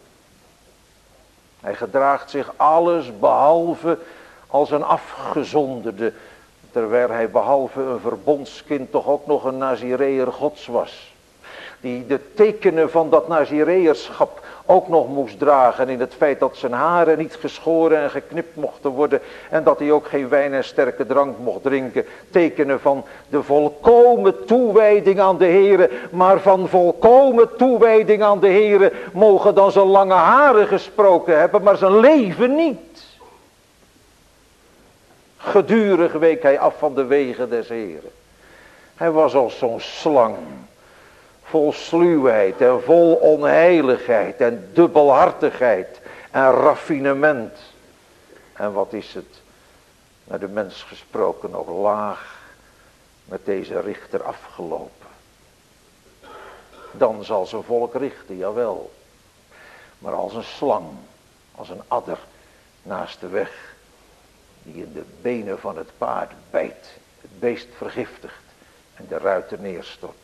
Hij gedraagt zich alles behalve als een afgezonderde. Terwijl hij behalve een verbondskind toch ook nog een Nazireër Gods was. Die de tekenen van dat Nazireërschap ook nog moest dragen. In het feit dat zijn haren niet geschoren en geknipt mochten worden. En dat hij ook geen wijn en sterke drank mocht drinken. Tekenen van de volkomen toewijding aan de Heere. Maar van volkomen toewijding aan de Heere mogen dan zijn lange haren gesproken hebben. Maar zijn leven niet. Gedurig week hij af van de wegen des Heren. Hij was als zo'n slang. Vol sluwheid en vol onheiligheid en dubbelhartigheid en raffinement. En wat is het, naar de mens gesproken, nog laag met deze richter afgelopen. Dan zal zijn volk richten, jawel. Maar als een slang, als een adder naast de weg, die in de benen van het paard bijt, het beest vergiftigt en de ruiter neerstort.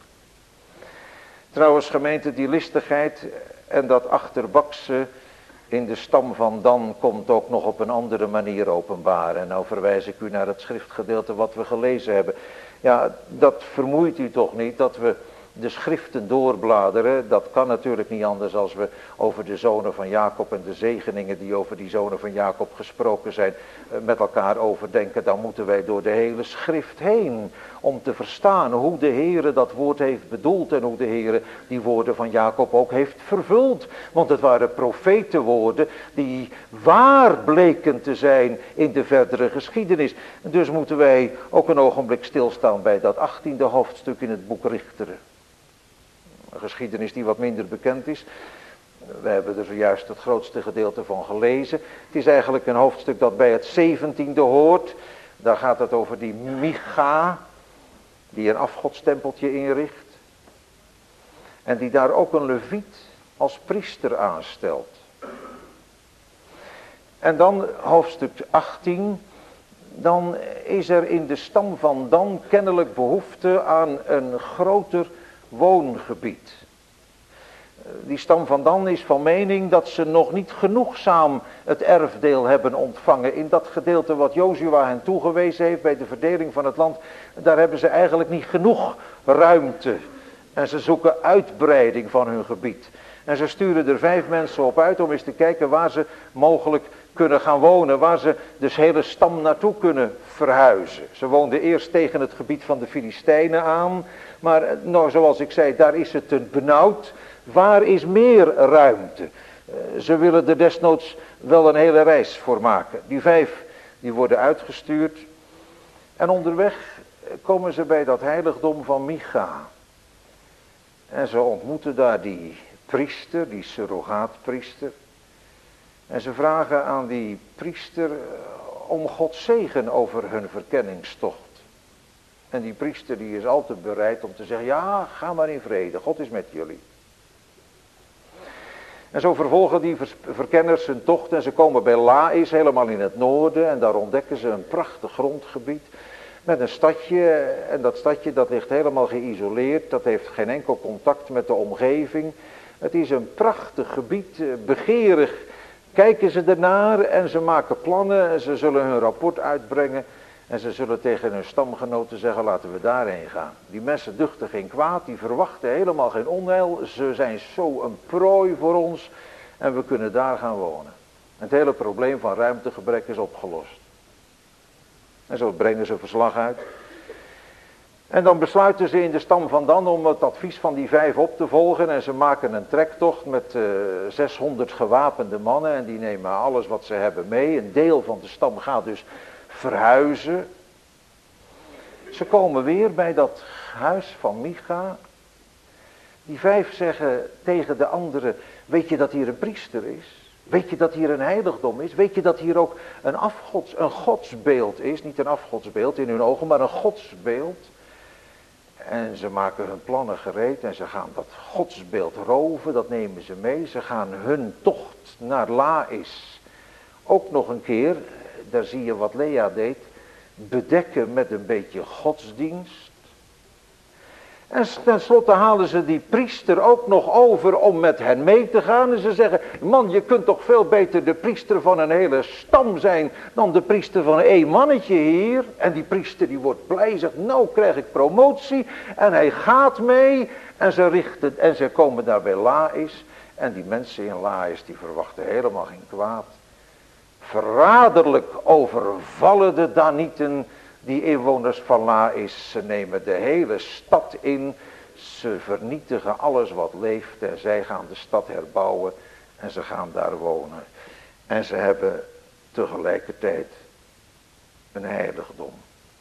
Trouwens gemeente, die listigheid en dat achterbakse, in de stam van Dan komt ook nog op een andere manier openbaar. En nou verwijs ik u naar het schriftgedeelte wat we gelezen hebben. Ja, dat vermoeit u toch niet dat we de schriften doorbladeren. Dat kan natuurlijk niet anders als we over de zonen van Jacob en de zegeningen die over die zonen van Jacob gesproken zijn met elkaar overdenken. Dan moeten wij door de hele schrift heen om te verstaan hoe de Heere dat woord heeft bedoeld en hoe de Heere die woorden van Jacob ook heeft vervuld. Want het waren profetenwoorden die waar bleken te zijn in de verdere geschiedenis. Dus moeten wij ook een ogenblik stilstaan bij dat achttiende hoofdstuk in het boek Richteren. Een geschiedenis die wat minder bekend is. We hebben er zojuist het grootste gedeelte van gelezen. Het is eigenlijk een hoofdstuk dat bij het zeventiende hoort. Daar gaat het over die Micha, die een afgodstempeltje inricht. En die daar ook een leviet als priester aanstelt. En dan hoofdstuk achttien. Dan is er in de stam van Dan kennelijk behoefte aan een groter woongebied. Die stam van Dan is van mening dat ze nog niet genoegzaam het erfdeel hebben ontvangen. In dat gedeelte wat Jozua hen toegewezen heeft bij de verdeling van het land, daar hebben ze eigenlijk niet genoeg ruimte. En ze zoeken uitbreiding van hun gebied. En ze sturen er vijf mensen op uit om eens te kijken waar ze mogelijk kunnen gaan wonen. Waar ze dus hele stam naartoe kunnen verhuizen. Ze woonden eerst tegen het gebied van de Filistijnen aan. Maar nou, zoals ik zei, daar is het te benauwd. Waar is meer ruimte? Ze willen er desnoods wel een hele reis voor maken. Die vijf die worden uitgestuurd. En onderweg komen ze bij dat heiligdom van Micha. En ze ontmoeten daar die priester, die surrogaatpriester. En ze vragen aan die priester om Gods zegen over hun verkenningstocht. En die priester die is altijd bereid om te zeggen, ja, ga maar in vrede, God is met jullie. En zo vervolgen die verkenners hun tocht en ze komen bij Laïs, helemaal in het noorden. En daar ontdekken ze een prachtig grondgebied met een stadje. En dat stadje dat ligt helemaal geïsoleerd, dat heeft geen enkel contact met de omgeving. Het is een prachtig gebied, begeerig kijken ze ernaar en ze maken plannen en ze zullen hun rapport uitbrengen. En ze zullen tegen hun stamgenoten zeggen, laten we daarheen gaan. Die mensen duchten geen kwaad, die verwachten helemaal geen onheil. Ze zijn zo een prooi voor ons en we kunnen daar gaan wonen. Het hele probleem van ruimtegebrek is opgelost. En zo brengen ze verslag uit. En dan besluiten ze in de stam van Dan om het advies van die vijf op te volgen. En ze maken een trektocht met uh, zeshonderd gewapende mannen. En die nemen alles wat ze hebben mee. Een deel van de stam gaat dus verhuizen. Ze komen weer bij dat huis van Micha. Die vijf zeggen tegen de anderen, weet je dat hier een priester is? Weet je dat hier een heiligdom is? Weet je dat hier ook een afgods, een godsbeeld is? Niet een afgodsbeeld in hun ogen, maar een godsbeeld. En ze maken hun plannen gereed en ze gaan dat godsbeeld roven, dat nemen ze mee. Ze gaan hun tocht naar Laïs ook nog een keer, daar zie je wat Lea deed, bedekken met een beetje godsdienst. En tenslotte halen ze die priester ook nog over om met hen mee te gaan. En ze zeggen, man, je kunt toch veel beter de priester van een hele stam zijn dan de priester van één mannetje hier. En die priester die wordt blij, zegt, nou krijg ik promotie. En hij gaat mee en ze, richten, en ze komen daar bij Laïs. En die mensen in Laïs die verwachten helemaal geen kwaad. Verraderlijk overvallen de Danieten die inwoners van Laïs. Ze nemen de hele stad in. Ze vernietigen alles wat leeft. En zij gaan de stad herbouwen. En ze gaan daar wonen. En ze hebben tegelijkertijd een heiligdom.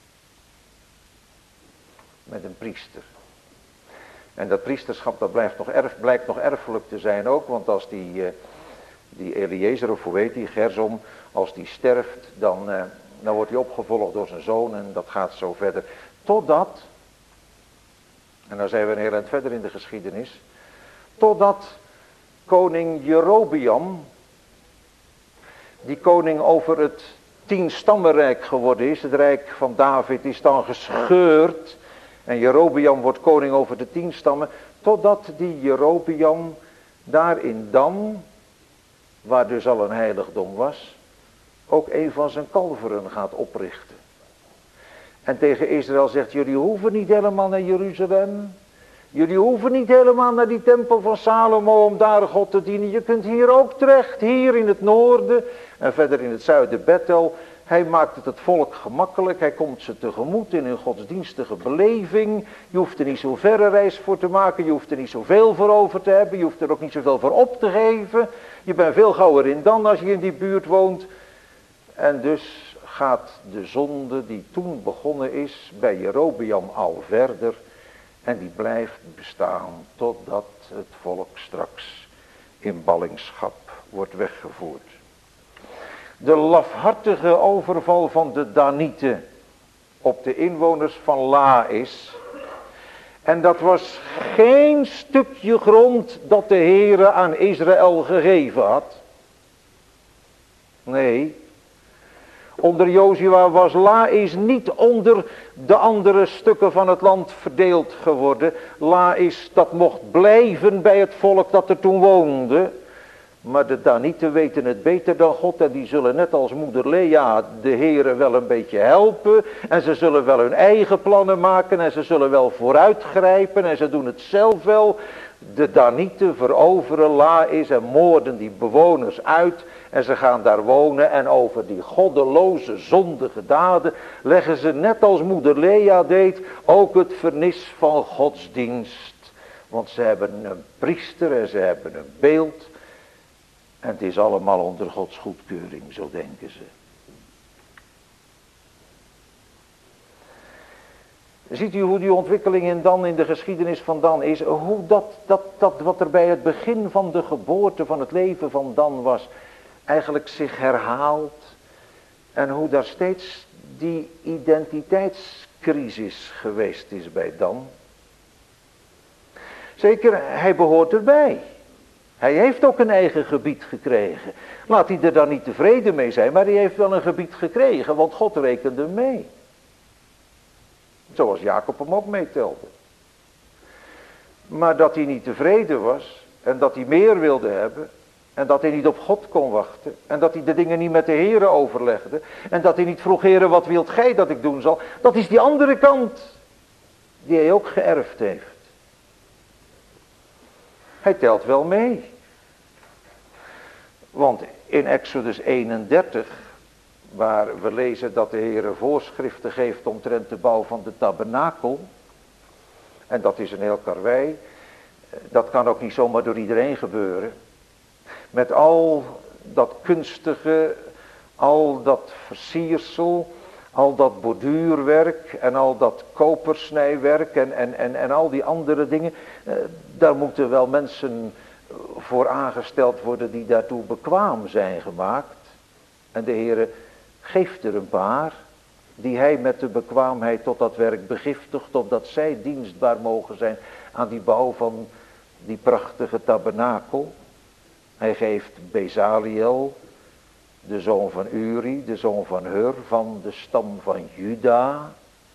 Met een priester. En dat priesterschap dat blijft nog erf, blijkt nog erfelijk te zijn ook. Want als die, die Eliezer, of hoe heet die, Gersom, als die sterft, dan... Dan wordt hij opgevolgd door zijn zoon en dat gaat zo verder. Totdat, en dan zijn we een heel eind verder in de geschiedenis. Totdat koning Jerobeam, die koning over het tienstammenrijk geworden is. Het rijk van David is dan gescheurd. En Jerobeam wordt koning over de tien stammen. Totdat die Jerobeam daar in Dan waar dus al een heiligdom was, ook een van zijn kalveren gaat oprichten. En tegen Israël zegt, jullie hoeven niet helemaal naar Jeruzalem. Jullie hoeven niet helemaal naar die tempel van Salomo om daar God te dienen. Je kunt hier ook terecht, hier in het noorden en verder in het zuiden Bethel. Hij maakt het het volk gemakkelijk, hij komt ze tegemoet in hun godsdienstige beleving. Je hoeft er niet zo verre reis voor te maken, je hoeft er niet zoveel voor over te hebben, je hoeft er ook niet zoveel voor op te geven. Je bent veel gauwer in dan als je in die buurt woont. En dus gaat de zonde die toen begonnen is bij Jerobeam al verder. En die blijft bestaan totdat het volk straks in ballingschap wordt weggevoerd. De lafhartige overval van de Danieten op de inwoners van Laïs. En dat was geen stukje grond dat de Heere aan Israël gegeven had. Nee. Onder Jozua was Laïs niet onder de andere stukken van het land verdeeld geworden. Laïs, dat mocht blijven bij het volk dat er toen woonde. Maar de Danieten weten het beter dan God en die zullen net als moeder Lea de Heere wel een beetje helpen. En ze zullen wel hun eigen plannen maken en ze zullen wel vooruitgrijpen en ze doen het zelf wel. De Danieten veroveren Laïs en moorden die bewoners uit en ze gaan daar wonen en over die goddeloze zondige daden leggen ze net als moeder Lea deed ook het vernis van godsdienst. Want ze hebben een priester en ze hebben een beeld. En het is allemaal onder Gods goedkeuring, zo denken ze. Ziet u hoe die ontwikkeling in Dan, in de geschiedenis van Dan is, hoe dat, dat, dat wat er bij het begin van de geboorte van het leven van Dan was, eigenlijk zich herhaalt. En hoe daar steeds die identiteitscrisis geweest is bij Dan. Zeker, hij behoort erbij. Hij heeft ook een eigen gebied gekregen. Laat hij er dan niet tevreden mee zijn, maar hij heeft wel een gebied gekregen, want God rekende mee. Zoals Jacob hem ook meetelde. Maar dat hij niet tevreden was, en dat hij meer wilde hebben, en dat hij niet op God kon wachten, en dat hij de dingen niet met de Heere overlegde, en dat hij niet vroeg, Heere, wat wilt gij dat ik doen zal, dat is die andere kant, die hij ook geërfd heeft. Hij telt wel mee. Want in Exodus eenendertig, waar we lezen dat de Heere voorschriften geeft omtrent de bouw van de tabernakel, en dat is een heel karwei, dat kan ook niet zomaar door iedereen gebeuren. Met al dat kunstige, al dat versiersel, al dat borduurwerk en al dat kopersnijwerk en, en, en, en al die andere dingen, eh, daar moeten wel mensen voor aangesteld worden die daartoe bekwaam zijn gemaakt. En de Heere geeft er een paar die hij met de bekwaamheid tot dat werk begiftigt, opdat zij dienstbaar mogen zijn aan die bouw van die prachtige tabernakel. Hij geeft Bezaliel, de zoon van Uri, de zoon van Hur, van de stam van Juda.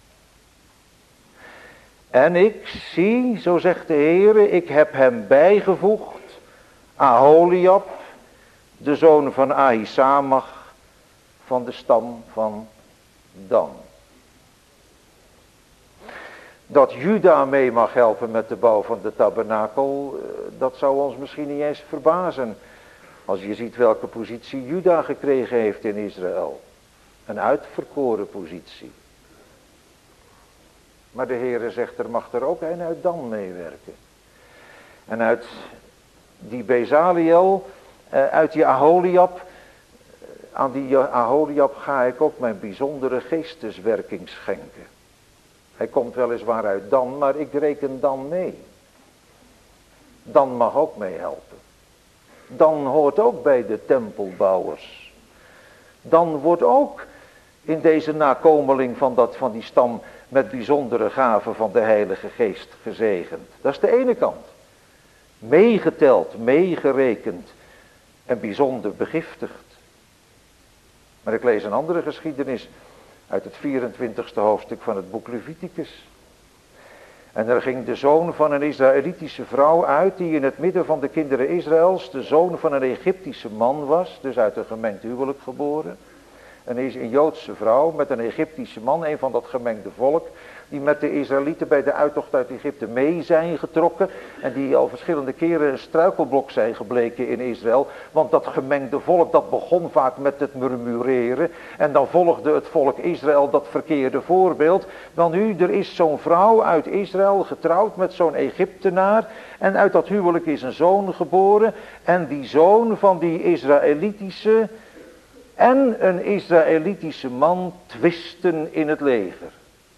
En ik zie, zo zegt de Heere, ik heb hem bijgevoegd, Aholiab, de zoon van Ahisamach, van de stam van Dan. Dat Juda mee mag helpen met de bouw van de tabernakel, dat zou ons misschien niet eens verbazen. Als je ziet welke positie Juda gekregen heeft in Israël. Een uitverkoren positie. Maar de Heere zegt, er mag er ook een uit Dan meewerken. En uit die Bezaliel, uit die Aholiab, aan die Aholiab ga ik ook mijn bijzondere geesteswerking schenken. Hij komt weliswaar uit Dan, maar ik reken Dan mee. Dan mag ook meehelpen. Dan hoort ook bij de tempelbouwers. Dan wordt ook in deze nakomeling van, dat, van die stam met bijzondere gaven van de Heilige Geest gezegend. Dat is de ene kant. Meegeteld, meegerekend en bijzonder begiftigd. Maar ik lees een andere geschiedenis uit het vierentwintigste hoofdstuk van het boek Leviticus. En er ging de zoon van een Israëlitische vrouw uit, die in het midden van de kinderen Israëls de zoon van een Egyptische man was, dus uit een gemengd huwelijk geboren. En is een Joodse vrouw met een Egyptische man, een van dat gemengde volk, die met de Israëlieten bij de uittocht uit Egypte mee zijn getrokken. En die al verschillende keren een struikelblok zijn gebleken in Israël. Want dat gemengde volk, dat begon vaak met het murmureren. En dan volgde het volk Israël dat verkeerde voorbeeld. Want nu, er is zo'n vrouw uit Israël getrouwd met zo'n Egyptenaar. En uit dat huwelijk is een zoon geboren. En die zoon van die Israëlitische en een Israëlitische man twisten in het leger.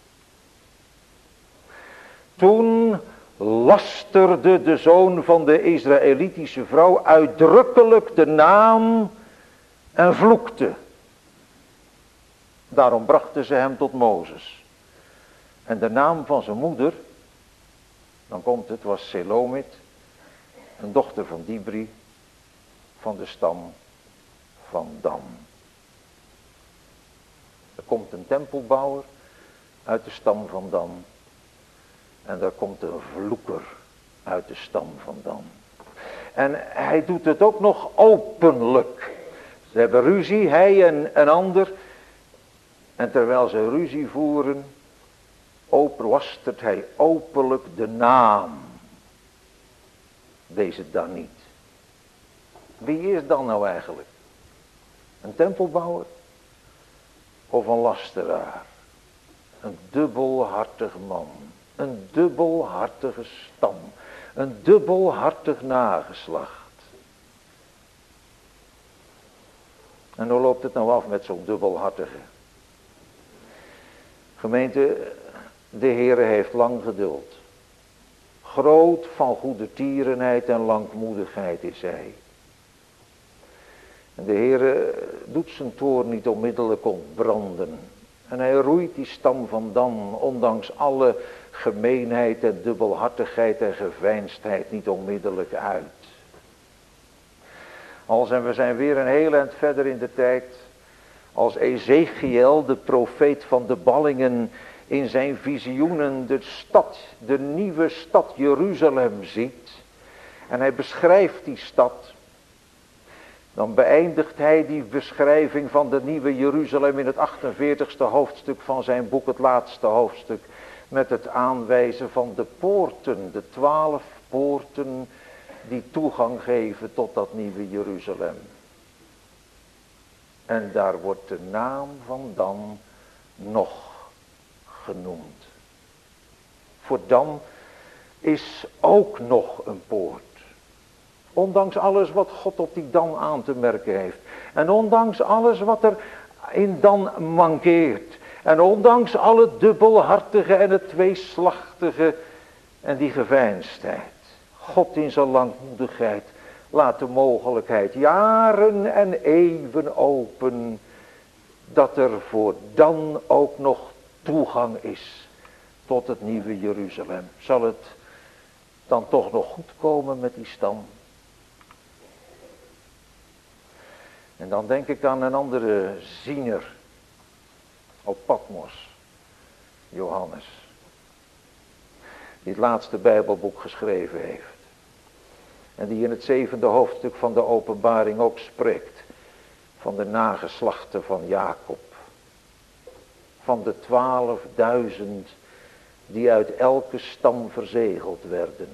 Toen lasterde de zoon van de Israëlitische vrouw uitdrukkelijk de naam en vloekte. Daarom brachten ze hem tot Mozes. En de naam van zijn moeder, dan komt het, was Selomit, een dochter van Dibri, van de stam van Dan. Er komt een tempelbouwer uit de stam van Dan. En daar komt een vloeker uit de stam van Dan. En hij doet het ook nog openlijk. Ze hebben ruzie, hij en een ander. En terwijl ze ruzie voeren, lastert hij openlijk de naam. Deze Dan niet. Wie is Dan nou eigenlijk? Een tempelbouwer? Of een lasteraar? Een dubbelhartig man. Een dubbelhartige stam. Een dubbelhartig nageslacht. En hoe loopt het nou af met zo'n dubbelhartige? Gemeente, de Heere heeft lang geduld. Groot van goede tierenheid en langmoedigheid is hij. En de Heere doet zijn toorn niet onmiddellijk ontbranden. En hij roeit die stam van Dan, ondanks alle gemeenheid en dubbelhartigheid en geveinsdheid, niet onmiddellijk uit. Als, en we zijn weer een heel eind verder in de tijd, als Ezechiël, de profeet van de ballingen, in zijn visioenen de stad, de nieuwe stad Jeruzalem ziet. En hij beschrijft die stad. Dan beëindigt hij die beschrijving van de nieuwe Jeruzalem in het achtenveertigste hoofdstuk van zijn boek, het laatste hoofdstuk, met het aanwijzen van de poorten, de twaalf poorten die toegang geven tot dat nieuwe Jeruzalem. En daar wordt de naam van Dan nog genoemd. Voor Dan is ook nog een poort. Ondanks alles wat God op die Dan aan te merken heeft. En ondanks alles wat er in Dan mankeert. En ondanks alle dubbelhartige en het tweeslachtige en die geveinsdheid. God in zijn langmoedigheid laat de mogelijkheid jaren en eeuwen open. Dat er voor Dan ook nog toegang is tot het nieuwe Jeruzalem. Zal het dan toch nog goed komen met die stam? En dan denk ik aan een andere ziener op Patmos, Johannes, die het laatste Bijbelboek geschreven heeft. En die in het zevende hoofdstuk van de Openbaring ook spreekt van de nageslachten van Jacob. Van de twaalfduizend die uit elke stam verzegeld werden.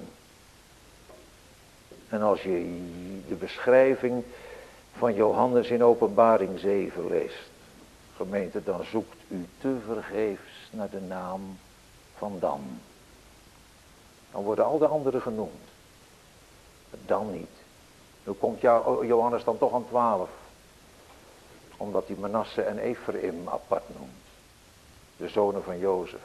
En als je de beschrijving van Johannes in Openbaring zeven leest, gemeente, dan zoekt u tevergeefs naar de naam van Dan. Dan worden al de anderen genoemd. Dan niet. Nu komt Johannes dan toch aan twaalf. Omdat hij Manasse en Ephraim apart noemt. De zonen van Jozef.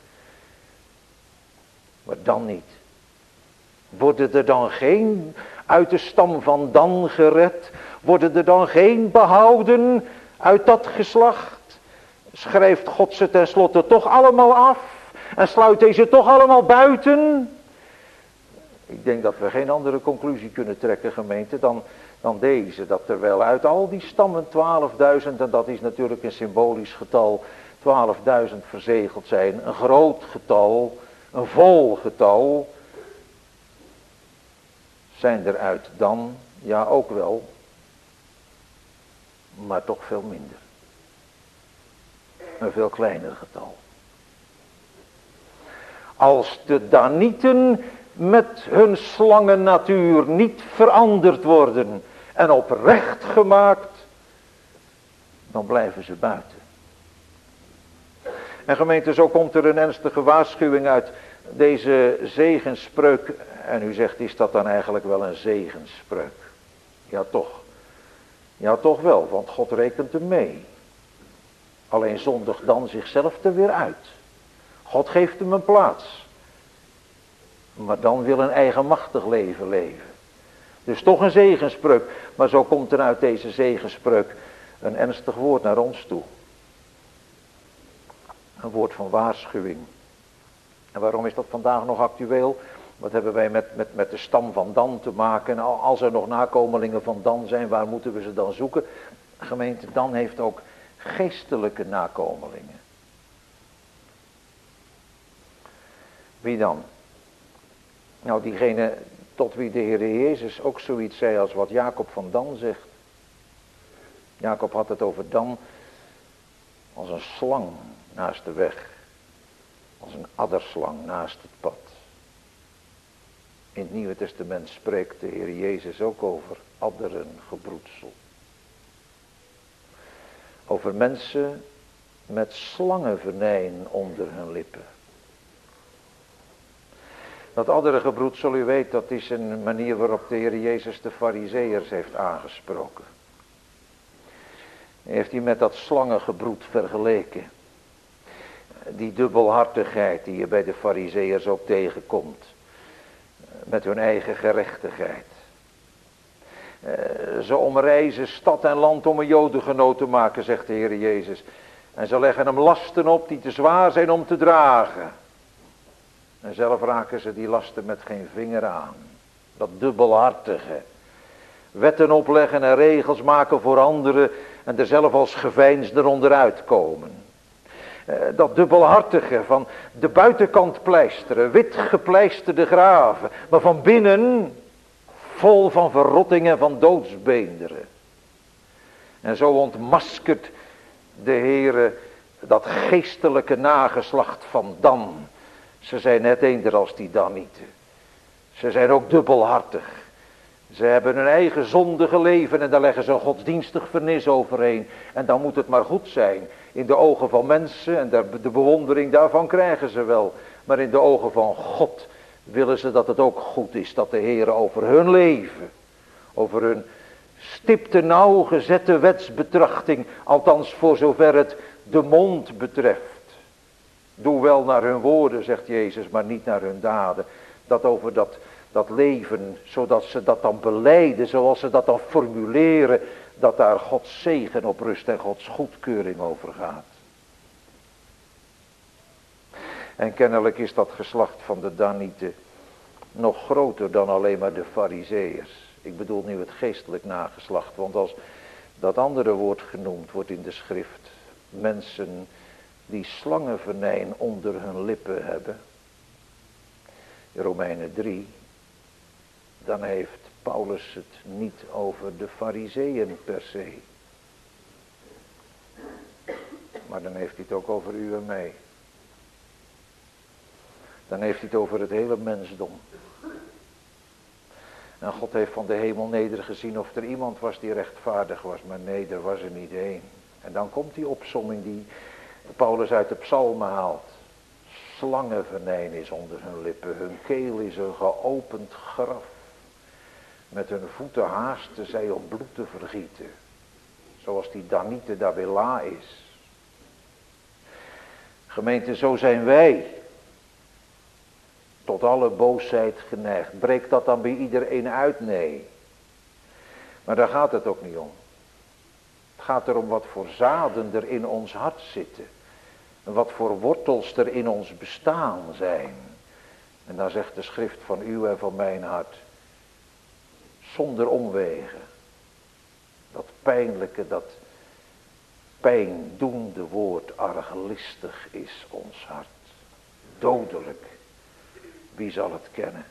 Maar dan niet. Worden er dan geen uit de stam van Dan gered? Worden er dan geen behouden uit dat geslacht? Schrijft God ze tenslotte toch allemaal af? En sluit deze toch allemaal buiten? Ik denk dat we geen andere conclusie kunnen trekken, gemeente, dan, dan deze. Dat terwijl uit al die stammen twaalfduizend, en dat is natuurlijk een symbolisch getal, twaalfduizend verzegeld zijn. Een groot getal, een vol getal, zijn er uit Dan, ja ook wel, maar toch veel minder. Een veel kleiner getal. Als de Danieten met hun slangennatuur niet veranderd worden en oprecht gemaakt, dan blijven ze buiten. En gemeente, zo komt er een ernstige waarschuwing uit deze zegenspreuk. En u zegt, is dat dan eigenlijk wel een zegenspreuk? Ja toch. Ja toch wel, want God rekent er mee. Alleen zondigt dan zichzelf er weer uit. God geeft hem een plaats. Maar dan wil een eigenmachtig leven leven. Dus toch een zegenspreuk. Maar zo komt er uit deze zegenspreuk een ernstig woord naar ons toe. Een woord van waarschuwing. En waarom is dat vandaag nog actueel? Wat hebben wij met, met, met de stam van Dan te maken? En als er nog nakomelingen van Dan zijn, waar moeten we ze dan zoeken? Gemeente, Dan heeft ook geestelijke nakomelingen. Wie dan? Nou, diegene tot wie de Heer Jezus ook zoiets zei als wat Jacob van Dan zegt. Jacob had het over Dan als een slang naast de weg. Als een adderslang naast het pad. In het Nieuwe Testament spreekt de Heer Jezus ook over adderengebroedsel. Over mensen met slangenvenijn onder hun lippen. Dat adderengebroedsel, u weet, dat is een manier waarop de Heer Jezus de Farizeeërs heeft aangesproken. Hij heeft die met dat slangengebroed vergeleken. Die dubbelhartigheid die je bij de Farizeeërs ook tegenkomt. Met hun eigen gerechtigheid. Ze omreizen stad en land om een jodengenoot te maken, zegt de Heer Jezus. En ze leggen hem lasten op die te zwaar zijn om te dragen. En zelf raken ze die lasten met geen vinger aan. Dat dubbelhartige. Wetten opleggen en regels maken voor anderen en er zelf als geveinsden onderuit komen. Dat dubbelhartige van de buitenkant pleisteren, wit gepleisterde graven, maar van binnen vol van verrotting en van doodsbeenderen. En zo ontmaskert de Heere dat geestelijke nageslacht van Dan. Ze zijn net eender als die Danieten. Ze zijn ook dubbelhartig. Ze hebben hun eigen zondige leven en daar leggen ze een godsdienstig vernis overheen. En dan moet het maar goed zijn in de ogen van mensen en de bewondering daarvan krijgen ze wel. Maar in de ogen van God willen ze dat het ook goed is dat de Heer over hun leven, over hun stipte nauw gezette wetsbetrachting, althans voor zover het de mond betreft. Doe wel naar hun woorden, zegt Jezus, maar niet naar hun daden. Dat over dat, dat leven, zodat ze dat dan belijden, zoals ze dat dan formuleren, dat daar Gods zegen op rust en Gods goedkeuring over gaat. En kennelijk is dat geslacht van de Danieten nog groter dan alleen maar de Farizeeërs. Ik bedoel nu het geestelijk nageslacht, want als dat andere woord genoemd wordt in de schrift, mensen die slangenvenijn onder hun lippen hebben, in Romeinen drie, dan heeft Paulus het niet over de Farizeeën per se. Maar dan heeft hij het ook over u en mij. Dan heeft hij het over het hele mensdom. En God heeft van de hemel neder gezien of er iemand was die rechtvaardig was. Maar nee, er was er niet één. En dan komt die opsomming die Paulus uit de psalmen haalt. Slangenvenijn is onder hun lippen. Hun keel is een geopend graf. Met hun voeten haasten zij om bloed te vergieten. Zoals die Danieten daar bij La is. Gemeente, zo zijn wij. Tot alle boosheid geneigd. Breekt dat dan bij iedereen uit? Nee. Maar daar gaat het ook niet om. Het gaat erom wat voor zaden er in ons hart zitten. En wat voor wortels er in ons bestaan zijn. En dan zegt de schrift van uw en van mijn hart. Zonder omwegen. Dat pijnlijke, dat pijndoende woord arglistig is ons hart. Dodelijk. wie zal het kennen?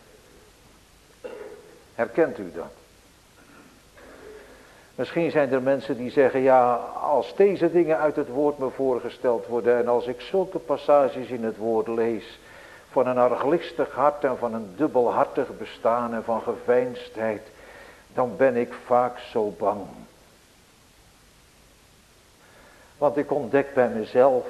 Herkent u dat? Misschien zijn er mensen die zeggen, ja, als deze dingen uit het woord me voorgesteld worden en als ik zulke passages in het woord lees van een arglistig hart en van een dubbelhartig bestaan en van geveinsdheid, dan ben ik vaak zo bang. Want ik ontdek bij mezelf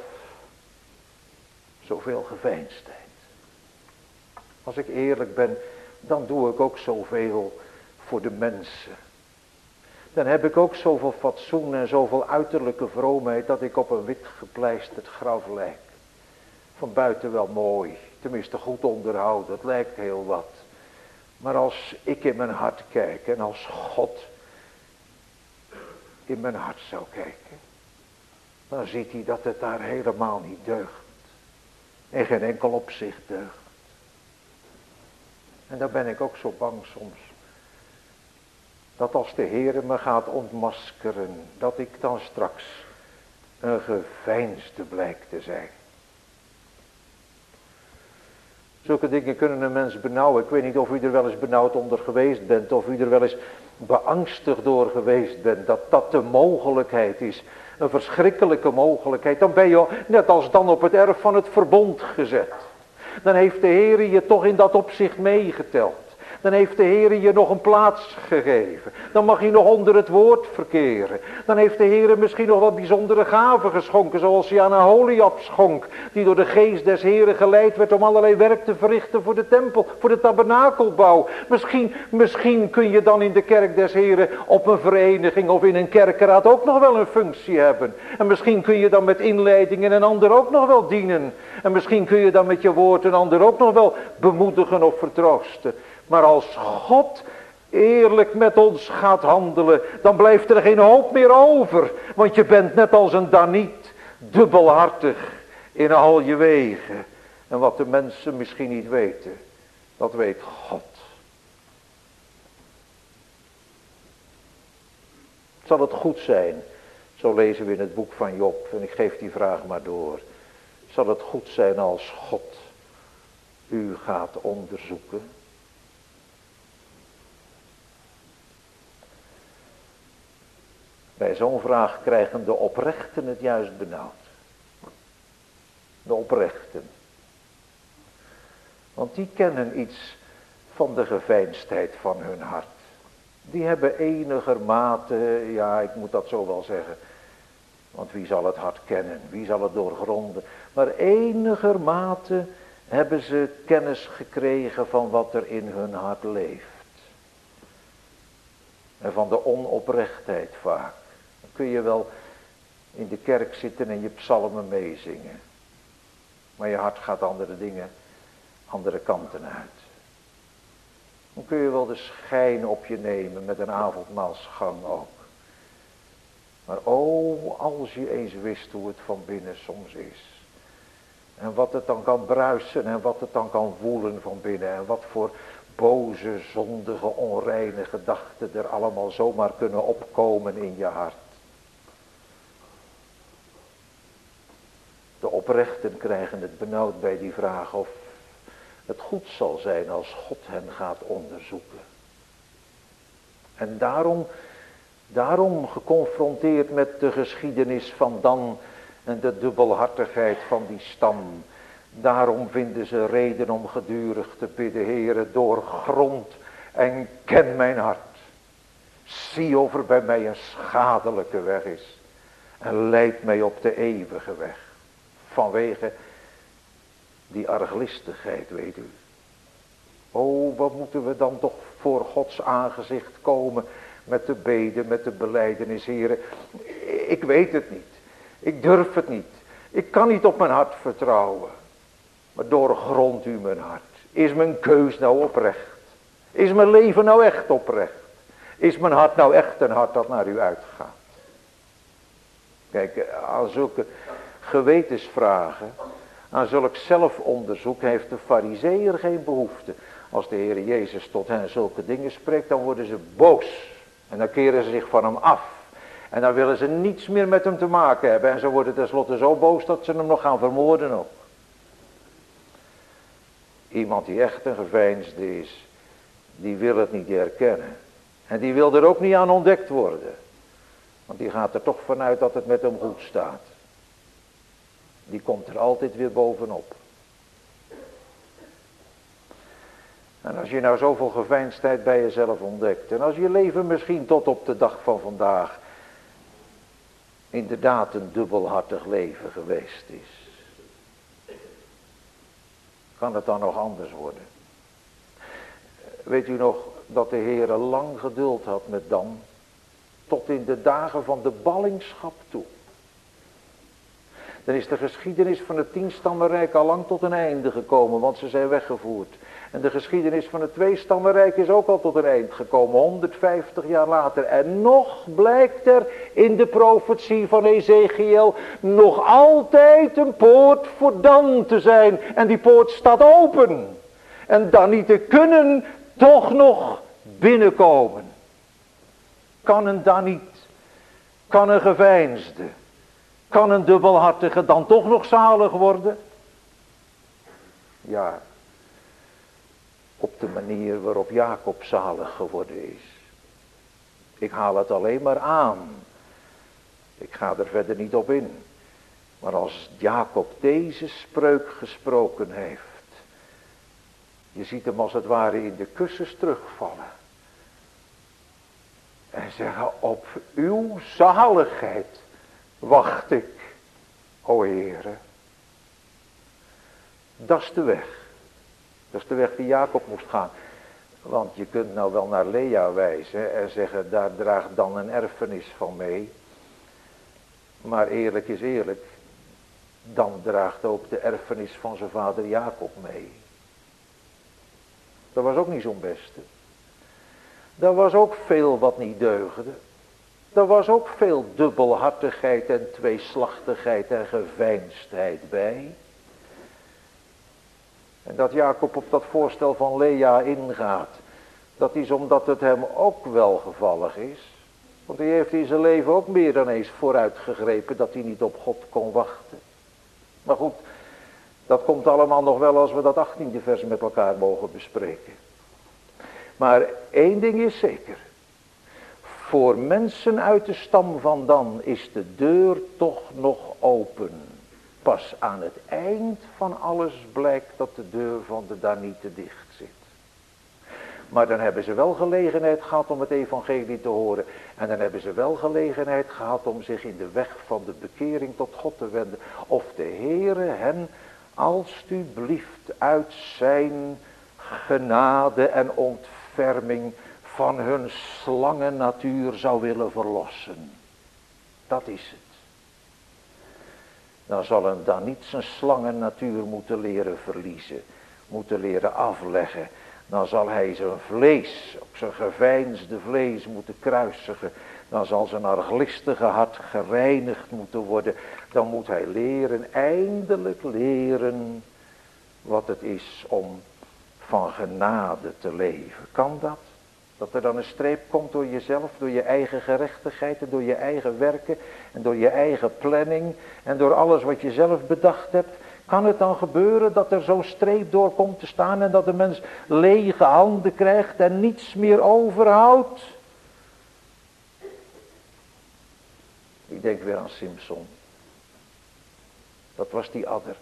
zoveel geveinsdheid. Als ik eerlijk ben, dan doe ik ook zoveel voor de mensen. Dan heb ik ook zoveel fatsoen en zoveel uiterlijke vroomheid dat ik op een wit gepleisterd graf lijk. Van buiten wel mooi, tenminste goed onderhouden, het lijkt heel wat. Maar als ik in mijn hart kijk en als God in mijn hart zou kijken, dan ziet hij dat het daar helemaal niet deugt. In geen enkel opzicht deugt. En daar ben ik ook zo bang soms. Dat als de Heere me gaat ontmaskeren, dat ik dan straks een geveinsde blijk te zijn. Zulke dingen kunnen een mens benauwen. Ik weet niet of u er wel eens benauwd onder geweest bent, of u er wel eens beangstigd door geweest bent, dat dat de mogelijkheid is. Een verschrikkelijke mogelijkheid. Dan ben je net als dan op het erf van het verbond gezet. Dan heeft de Heere je toch in dat opzicht meegeteld. Dan heeft de Heere je nog een plaats gegeven. Dan mag je nog onder het woord verkeren. Dan heeft de Heere misschien nog wat bijzondere gaven geschonken. Zoals hij aan Aholiab schonk. Die door de geest des Heeren geleid werd om allerlei werk te verrichten voor de tempel. Voor de tabernakelbouw. Misschien, misschien kun je dan in de kerk des Heeren op een vereniging of in een kerkenraad ook nog wel een functie hebben. En misschien kun je dan met inleidingen een ander ook nog wel dienen. En misschien kun je dan met je woord een ander ook nog wel bemoedigen of vertroosten. Maar als God eerlijk met ons gaat handelen, dan blijft er geen hoop meer over. Want je bent net als een Daniet, dubbelhartig in al je wegen. En wat de mensen misschien niet weten, dat weet God. Zal het goed zijn, zo lezen we in het boek van Job, en ik geef die vraag maar door. Zal het goed zijn als God u gaat onderzoeken? Bij zo'n vraag krijgen de oprechten het juist benauwd. De oprechten. Want die kennen iets van de geveinsdheid van hun hart. Die hebben enigermate, ja ik moet dat zo wel zeggen. Want wie zal het hart kennen, wie zal het doorgronden. Maar enigermate hebben ze kennis gekregen van wat er in hun hart leeft. En van de onoprechtheid vaak. Dan kun je wel in de kerk zitten en je psalmen meezingen. Maar je hart gaat andere dingen, andere kanten uit. Dan kun je wel de schijn op je nemen met een avondmaalsgang ook. Maar oh, als je eens wist hoe het van binnen soms is. En wat het dan kan bruisen en wat het dan kan woelen van binnen. En wat voor boze, zondige, onreine gedachten er allemaal zomaar kunnen opkomen in je hart. De oprechten krijgen het benauwd bij die vraag of het goed zal zijn als God hen gaat onderzoeken. En daarom, daarom geconfronteerd met de geschiedenis van Dan en de dubbelhartigheid van die stam. Daarom vinden ze reden om gedurig te bidden, Heere, doorgrond en ken mijn hart. Zie of er bij mij een schadelijke weg is. En leid mij op de eeuwige weg. Vanwege die arglistigheid, weet u. O, wat moeten we dan toch voor Gods aangezicht komen met de beden, met de belijdenis, Heere. Ik weet het niet. Ik durf het niet. Ik kan niet op mijn hart vertrouwen. Maar doorgrond u mijn hart. Is mijn keus nou oprecht? Is mijn leven nou echt oprecht? Is mijn hart nou echt een hart dat naar u uitgaat? Kijk, aan zulke gewetensvragen, aan zulk zelfonderzoek heeft de farizeeër geen behoefte. Als de Heer Jezus tot hen zulke dingen spreekt, dan worden ze boos. En dan keren ze zich van hem af. En dan willen ze niets meer met hem te maken hebben. En ze worden tenslotte zo boos dat ze hem nog gaan vermoorden ook. Iemand die echt een geveinsde is, die wil het niet herkennen. En die wil er ook niet aan ontdekt worden. Want die gaat er toch vanuit dat het met hem goed staat. Die komt er altijd weer bovenop. En als je nou zoveel geveinsdheid bij jezelf ontdekt. En als je leven misschien tot op de dag van vandaag inderdaad een dubbelhartig leven geweest is. Kan het dan nog anders worden? Weet u nog dat de Heere lang geduld had met Dan? Tot in de dagen van de ballingschap toe. Dan is de geschiedenis van het tienstammenrijk al lang tot een einde gekomen, want ze zijn weggevoerd. En de geschiedenis van het tweestammenrijk is ook al tot een eind gekomen, honderdvijftig jaar later. En nog blijkt er in de profetie van Ezekiel nog altijd een poort voor Dan te zijn. En die poort staat open. En dan niet te kunnen toch nog binnenkomen. Kan een dan niet, kan een geveinsde, kan een dubbelhartige dan toch nog zalig worden? Ja, op de manier waarop Jacob zalig geworden is. Ik haal het alleen maar aan. Ik ga er verder niet op in. Maar als Jacob deze spreuk gesproken heeft, je ziet hem als het ware in de kussens terugvallen. En zeggen, op uw zaligheid wacht ik, o Heere. Dat is de weg. Dat is de weg die Jacob moest gaan. Want je kunt nou wel naar Lea wijzen en zeggen, daar draagt dan een erfenis van mee. Maar eerlijk is eerlijk, dan draagt ook de erfenis van zijn vader Jacob mee. Dat was ook niet zo'n beste. Daar was ook veel wat niet deugde. Daar was ook veel dubbelhartigheid en tweeslachtigheid en geveinsdheid bij. En dat Jacob op dat voorstel van Lea ingaat, dat is omdat het hem ook welgevallig is. Want hij heeft in zijn leven ook meer dan eens vooruitgegrepen dat hij niet op God kon wachten. Maar goed, dat komt allemaal nog wel als we dat achttiende vers met elkaar mogen bespreken. Maar één ding is zeker. Voor mensen uit de stam van Dan is de deur toch nog open. Pas aan het eind van alles blijkt dat de deur van de Danieten dicht zit. Maar dan hebben ze wel gelegenheid gehad om het evangelie te horen. En dan hebben ze wel gelegenheid gehad om zich in de weg van de bekering tot God te wenden. Of de Heere hen alstublieft uit zijn genade en ontferming van hun slangennatuur zou willen verlossen. Dat is het. Dan zal een dan niet zijn slangennatuur moeten leren verliezen. Moeten leren afleggen. Dan zal hij zijn vlees, ook zijn geveinsde vlees moeten kruisigen. Dan zal zijn arglistige hart gereinigd moeten worden. Dan moet hij leren, eindelijk leren wat het is om van genade te leven. Kan dat? Dat er dan een streep komt door jezelf, door je eigen gerechtigheid en door je eigen werken en door je eigen planning en door alles wat je zelf bedacht hebt. Kan het dan gebeuren dat er zo'n streep door komt te staan en dat de mens lege handen krijgt en niets meer overhoudt? Ik denk weer aan Simson. Dat was die adder.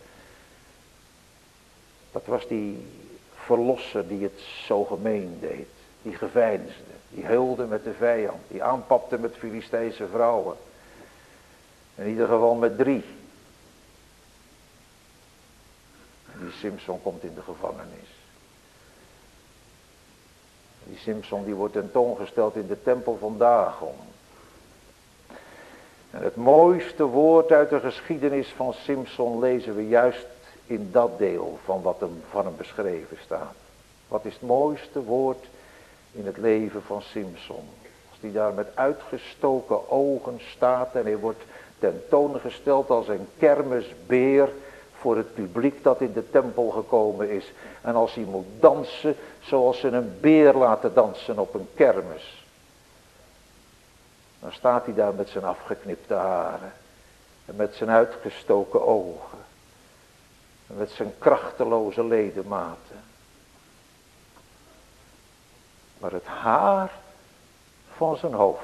Dat was die verlosser die het zo gemeen deed. Die geveinsde, die heulde met de vijand, die aanpapte met Filistijnse vrouwen. In ieder geval met drie. Die Simson komt in de gevangenis. Die Simson die wordt tentoongesteld in de tempel van Dagon. En het mooiste woord uit de geschiedenis van Simson lezen we juist in dat deel van wat hem, van hem beschreven staat. Wat is het mooiste woord in het leven van Simson? Als hij daar met uitgestoken ogen staat en hij wordt tentoongesteld als een kermisbeer voor het publiek dat in de tempel gekomen is. En als hij moet dansen zoals ze een beer laten dansen op een kermis. Dan staat hij daar met zijn afgeknipte haren en met zijn uitgestoken ogen. met zijn krachteloze ledematen. Maar het haar van zijn hoofd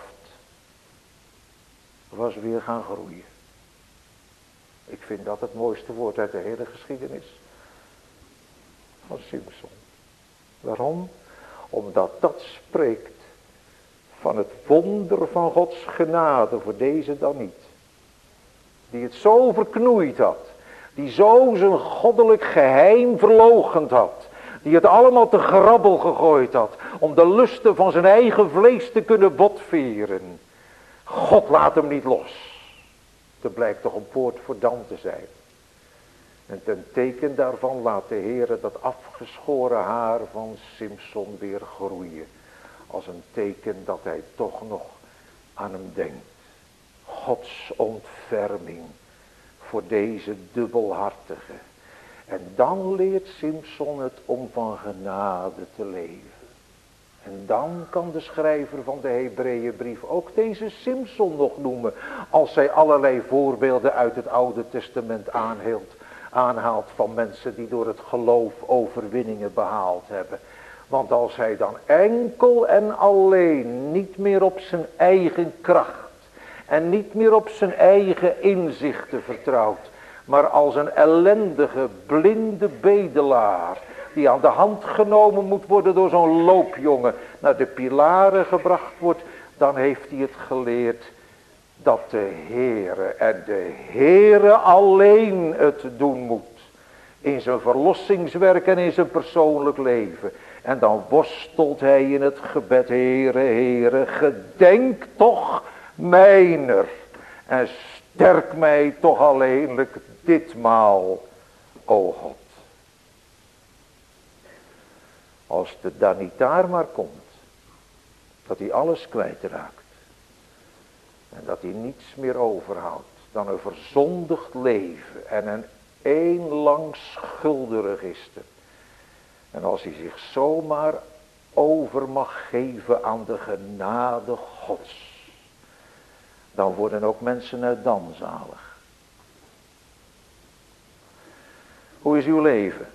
was weer gaan groeien. Ik vind dat het mooiste woord uit de hele geschiedenis van Simson. Waarom? Omdat dat spreekt van het wonder van Gods genade voor deze dan niet. Die het zo verknoeid had. Die zo zijn goddelijk geheim verloochend had. Die het allemaal te grabbel gegooid had. Om de lusten van zijn eigen vlees te kunnen botveren. God laat hem niet los. Dat blijkt toch een poort voor Dan te zijn. En ten teken daarvan laat de Heere dat afgeschoren haar van Simson weer groeien. Als een teken dat hij toch nog aan hem denkt. Gods ontferming voor deze dubbelhartige. En dan leert Simson het om van genade te leven. En dan kan de schrijver van de Hebreeënbrief ook deze Simson nog noemen. Als hij allerlei voorbeelden uit het Oude Testament aanhaalt. aanhaalt van mensen die door het geloof overwinningen behaald hebben. Want als hij dan enkel en alleen niet meer op zijn eigen kracht en niet meer op zijn eigen inzichten vertrouwt, maar als een ellendige, blinde bedelaar die aan de hand genomen moet worden door zo'n loopjongen naar de pilaren gebracht wordt, dan heeft hij het geleerd dat de Heere en de Heere alleen het doen moet. In zijn verlossingswerk en in zijn persoonlijk leven. En dan worstelt hij in het gebed, Heere, Heere, gedenk toch mijner. En sterk mij toch alleenlijk ditmaal, o God. Als de Danitaar maar komt, dat hij alles kwijtraakt. En dat hij niets meer overhoudt dan een verzondigd leven en een één lang schuldenregister. En als hij zich zomaar over mag geven aan de genade Gods, dan worden ook mensen uit Dan zalig. Hoe is uw leven?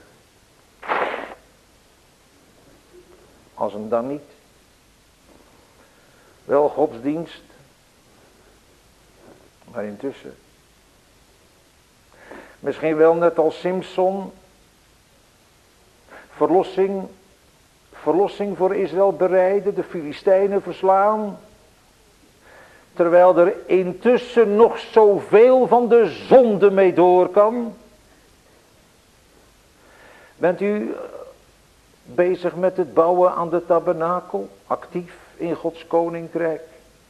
Als een Dan niet? Wel godsdienst, maar intussen. Misschien wel net als Simson. Verlossing. Verlossing voor Israël bereiden. De Filistijnen verslaan. Terwijl er intussen nog zoveel van de zonde mee door kan. Bent u bezig met het bouwen aan de tabernakel? Actief in Gods koninkrijk?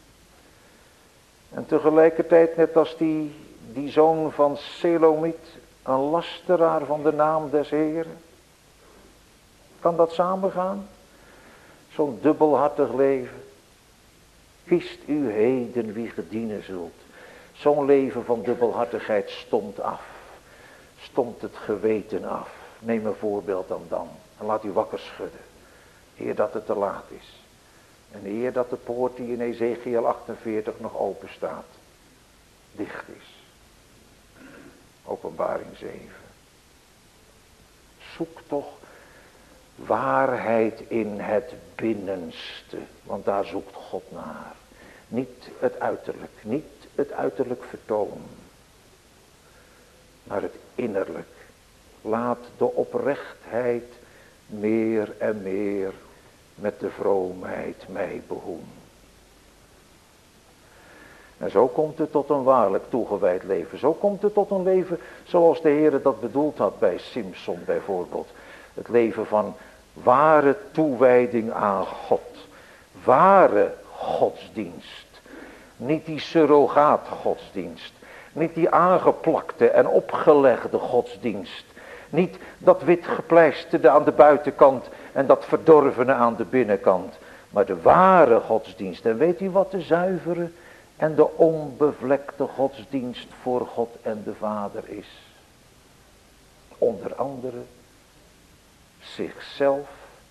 En tegelijkertijd, net als die, die zoon van Selomiet, een lasteraar van de naam des Heeren. Kan dat samengaan? Zo'n dubbelhartig leven. Kiest u heden wie ge dienen zult. Zo'n leven van dubbelhartigheid stond af. Stond het geweten af. Neem een voorbeeld dan dan. En laat u wakker schudden. Eer dat het te laat is. En eer dat de poort die in Ezekiel achtenveertig nog open staat, dicht is. Openbaring zeven. Zoek toch waarheid in het binnenste. Want daar zoekt God naar. Niet het uiterlijk. Niet het uiterlijk vertoon. Maar het innerlijk. Laat de oprechtheid meer en meer met de vroomheid mij behoen. En zo komt het tot een waarlijk toegewijd leven. Zo komt het tot een leven zoals de Heer dat bedoeld had bij Simson bijvoorbeeld. Het leven van ware toewijding aan God. Ware godsdienst. Niet die surrogaat godsdienst. Niet die aangeplakte en opgelegde godsdienst. Niet dat wit gepleisterde aan de buitenkant en dat verdorvene aan de binnenkant. Maar de ware godsdienst. En weet u wat de zuivere en de onbevlekte godsdienst voor God en de Vader is? Onder andere zichzelf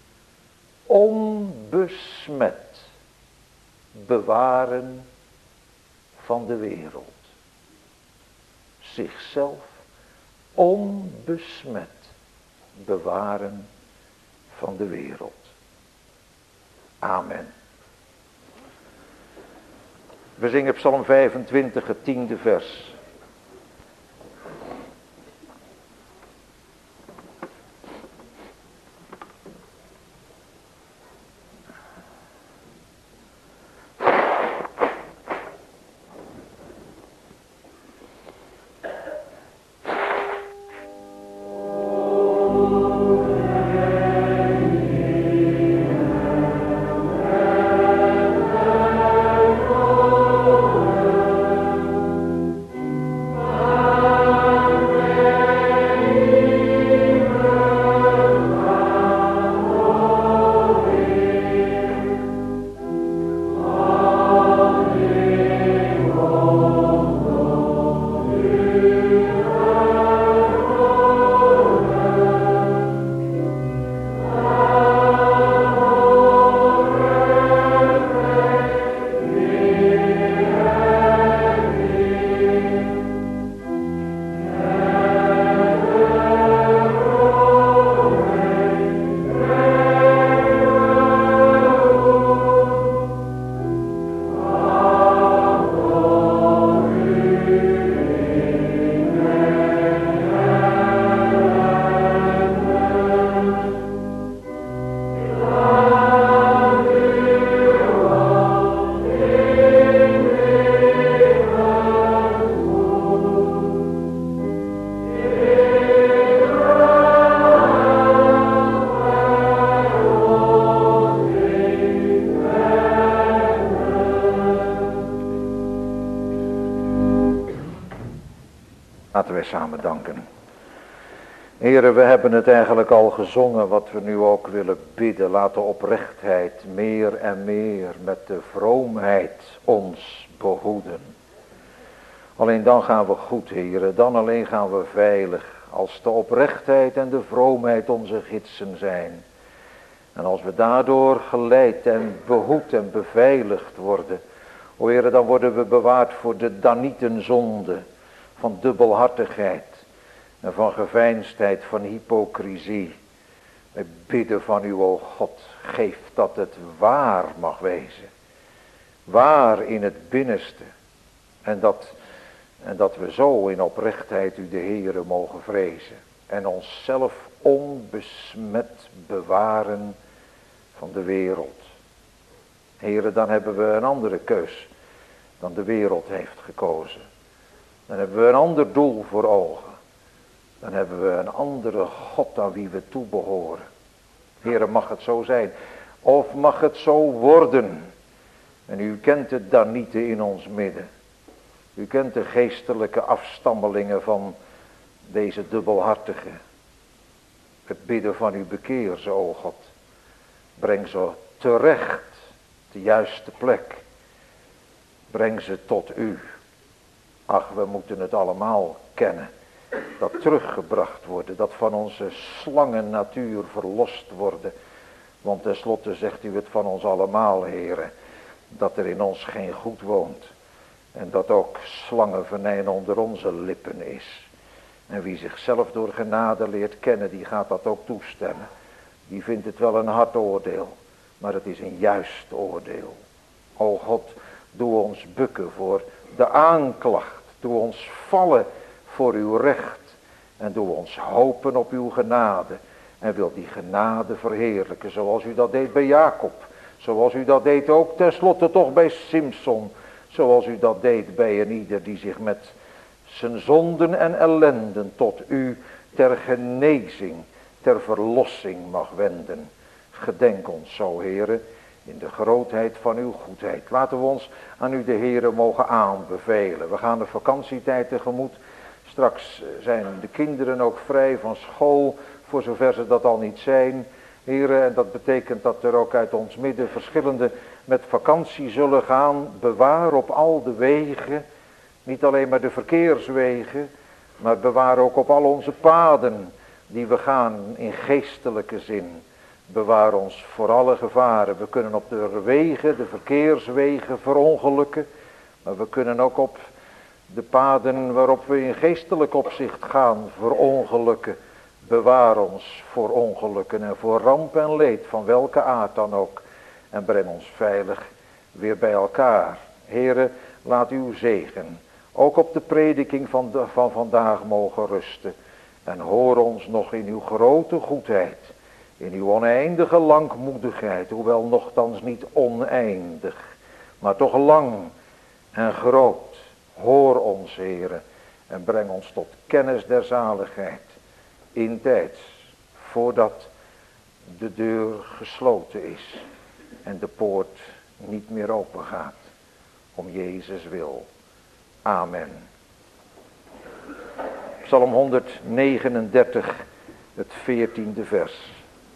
onbesmet bewaren van de wereld. Zichzelf onbesmet bewaren van de wereld. Amen. We zingen Psalm vijfentwintig, het tiende vers. Laten wij samen danken. Heren, we hebben het eigenlijk al gezongen, wat we nu ook willen bidden. Laat de oprechtheid meer en meer met de vroomheid ons behoeden. Alleen dan gaan we goed, heren, dan alleen gaan we veilig. Als de oprechtheid en de vroomheid onze gidsen zijn. En als we daardoor geleid en behoed en beveiligd worden. O heren, dan worden we bewaard voor de Danietenzonde. Van dubbelhartigheid en van geveinsdheid, van hypocrisie. Wij bidden van u, o God, geef dat het waar mag wezen. Waar in het binnenste. En dat, en dat we zo in oprechtheid u de Heere mogen vrezen. En onszelf onbesmet bewaren van de wereld. Heere, dan hebben we een andere keus dan de wereld heeft gekozen. Dan hebben we een ander doel voor ogen. Dan hebben we een andere God aan wie we toebehoren. Heere, mag het zo zijn. Of mag het zo worden. En u kent het dan niet in ons midden. U kent de geestelijke afstammelingen van deze dubbelhartige. Het bidden van u bekeer ze, o God. Breng ze terecht, de juiste plek. Breng ze tot u. Ach, we moeten het allemaal kennen. Dat teruggebracht worden. Dat van onze slangen natuur verlost worden. Want tenslotte zegt u het van ons allemaal, heren. Dat er in ons geen goed woont. En dat ook slangenvenijn onder onze lippen is. En wie zichzelf door genade leert kennen, die gaat dat ook toestemmen. Die vindt het wel een hard oordeel. Maar het is een juist oordeel. O God, doe ons bukken voor de aanklacht. Doe ons vallen voor uw recht. En doe ons hopen op uw genade. En wil die genade verheerlijken. Zoals u dat deed bij Jacob. Zoals u dat deed ook tenslotte toch bij Simson. Zoals u dat deed bij een ieder die zich met zijn zonden en ellenden tot u ter genezing, ter verlossing mag wenden. Gedenk ons zo, Heere, in de grootheid van uw goedheid. Laten we ons aan u de Heere mogen aanbevelen. We gaan de vakantietijd tegemoet. Straks zijn de kinderen ook vrij van school, voor zover ze dat al niet zijn. Heere, en dat betekent dat er ook uit ons midden verschillende met vakantie zullen gaan. Bewaar op al de wegen, niet alleen maar de verkeerswegen, maar bewaar ook op al onze paden die we gaan in geestelijke zin. Bewaar ons voor alle gevaren. We kunnen op de wegen, de verkeerswegen verongelukken, maar we kunnen ook op de paden waarop we in geestelijk opzicht gaan voor ongelukken. Bewaar ons voor ongelukken en voor ramp en leed van welke aard dan ook. En breng ons veilig weer bij elkaar. Heere, laat uw zegen ook op de prediking van, de, van vandaag mogen rusten. En hoor ons nog in uw grote goedheid, in uw oneindige langmoedigheid, hoewel nochtans niet oneindig, maar toch lang en groot. Hoor ons, Heere, en breng ons tot kennis der zaligheid, in tijds, voordat de deur gesloten is en de poort niet meer open gaat, om Jezus wil. Amen. Psalm honderdnegenendertig, het veertiende vers.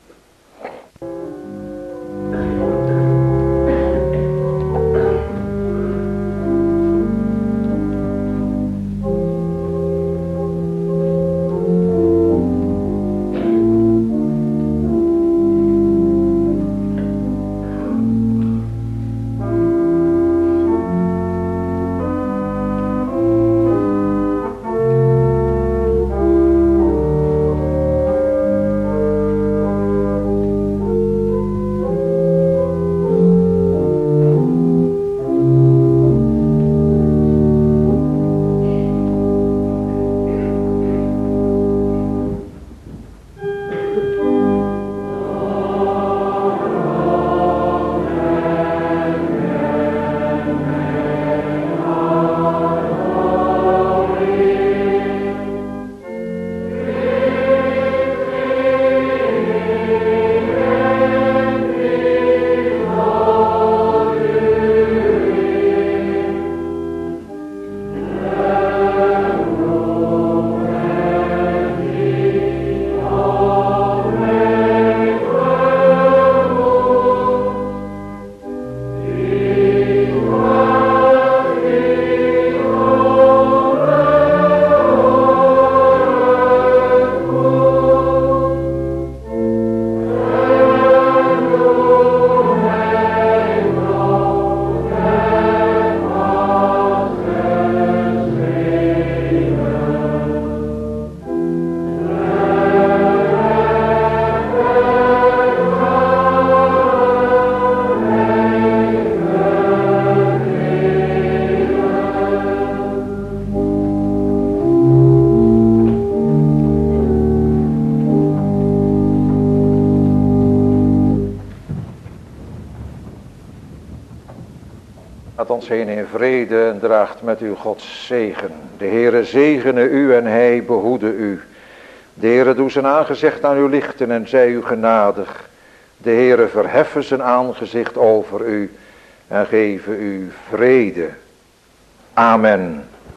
Gaat ons heen in vrede en draagt met u Gods zegen. De Heere zegene u en hij behoede u. De Heere doe zijn aangezicht aan u lichten en zij u genadig. De Heere verheffen zijn aangezicht over u en geven u vrede. Amen.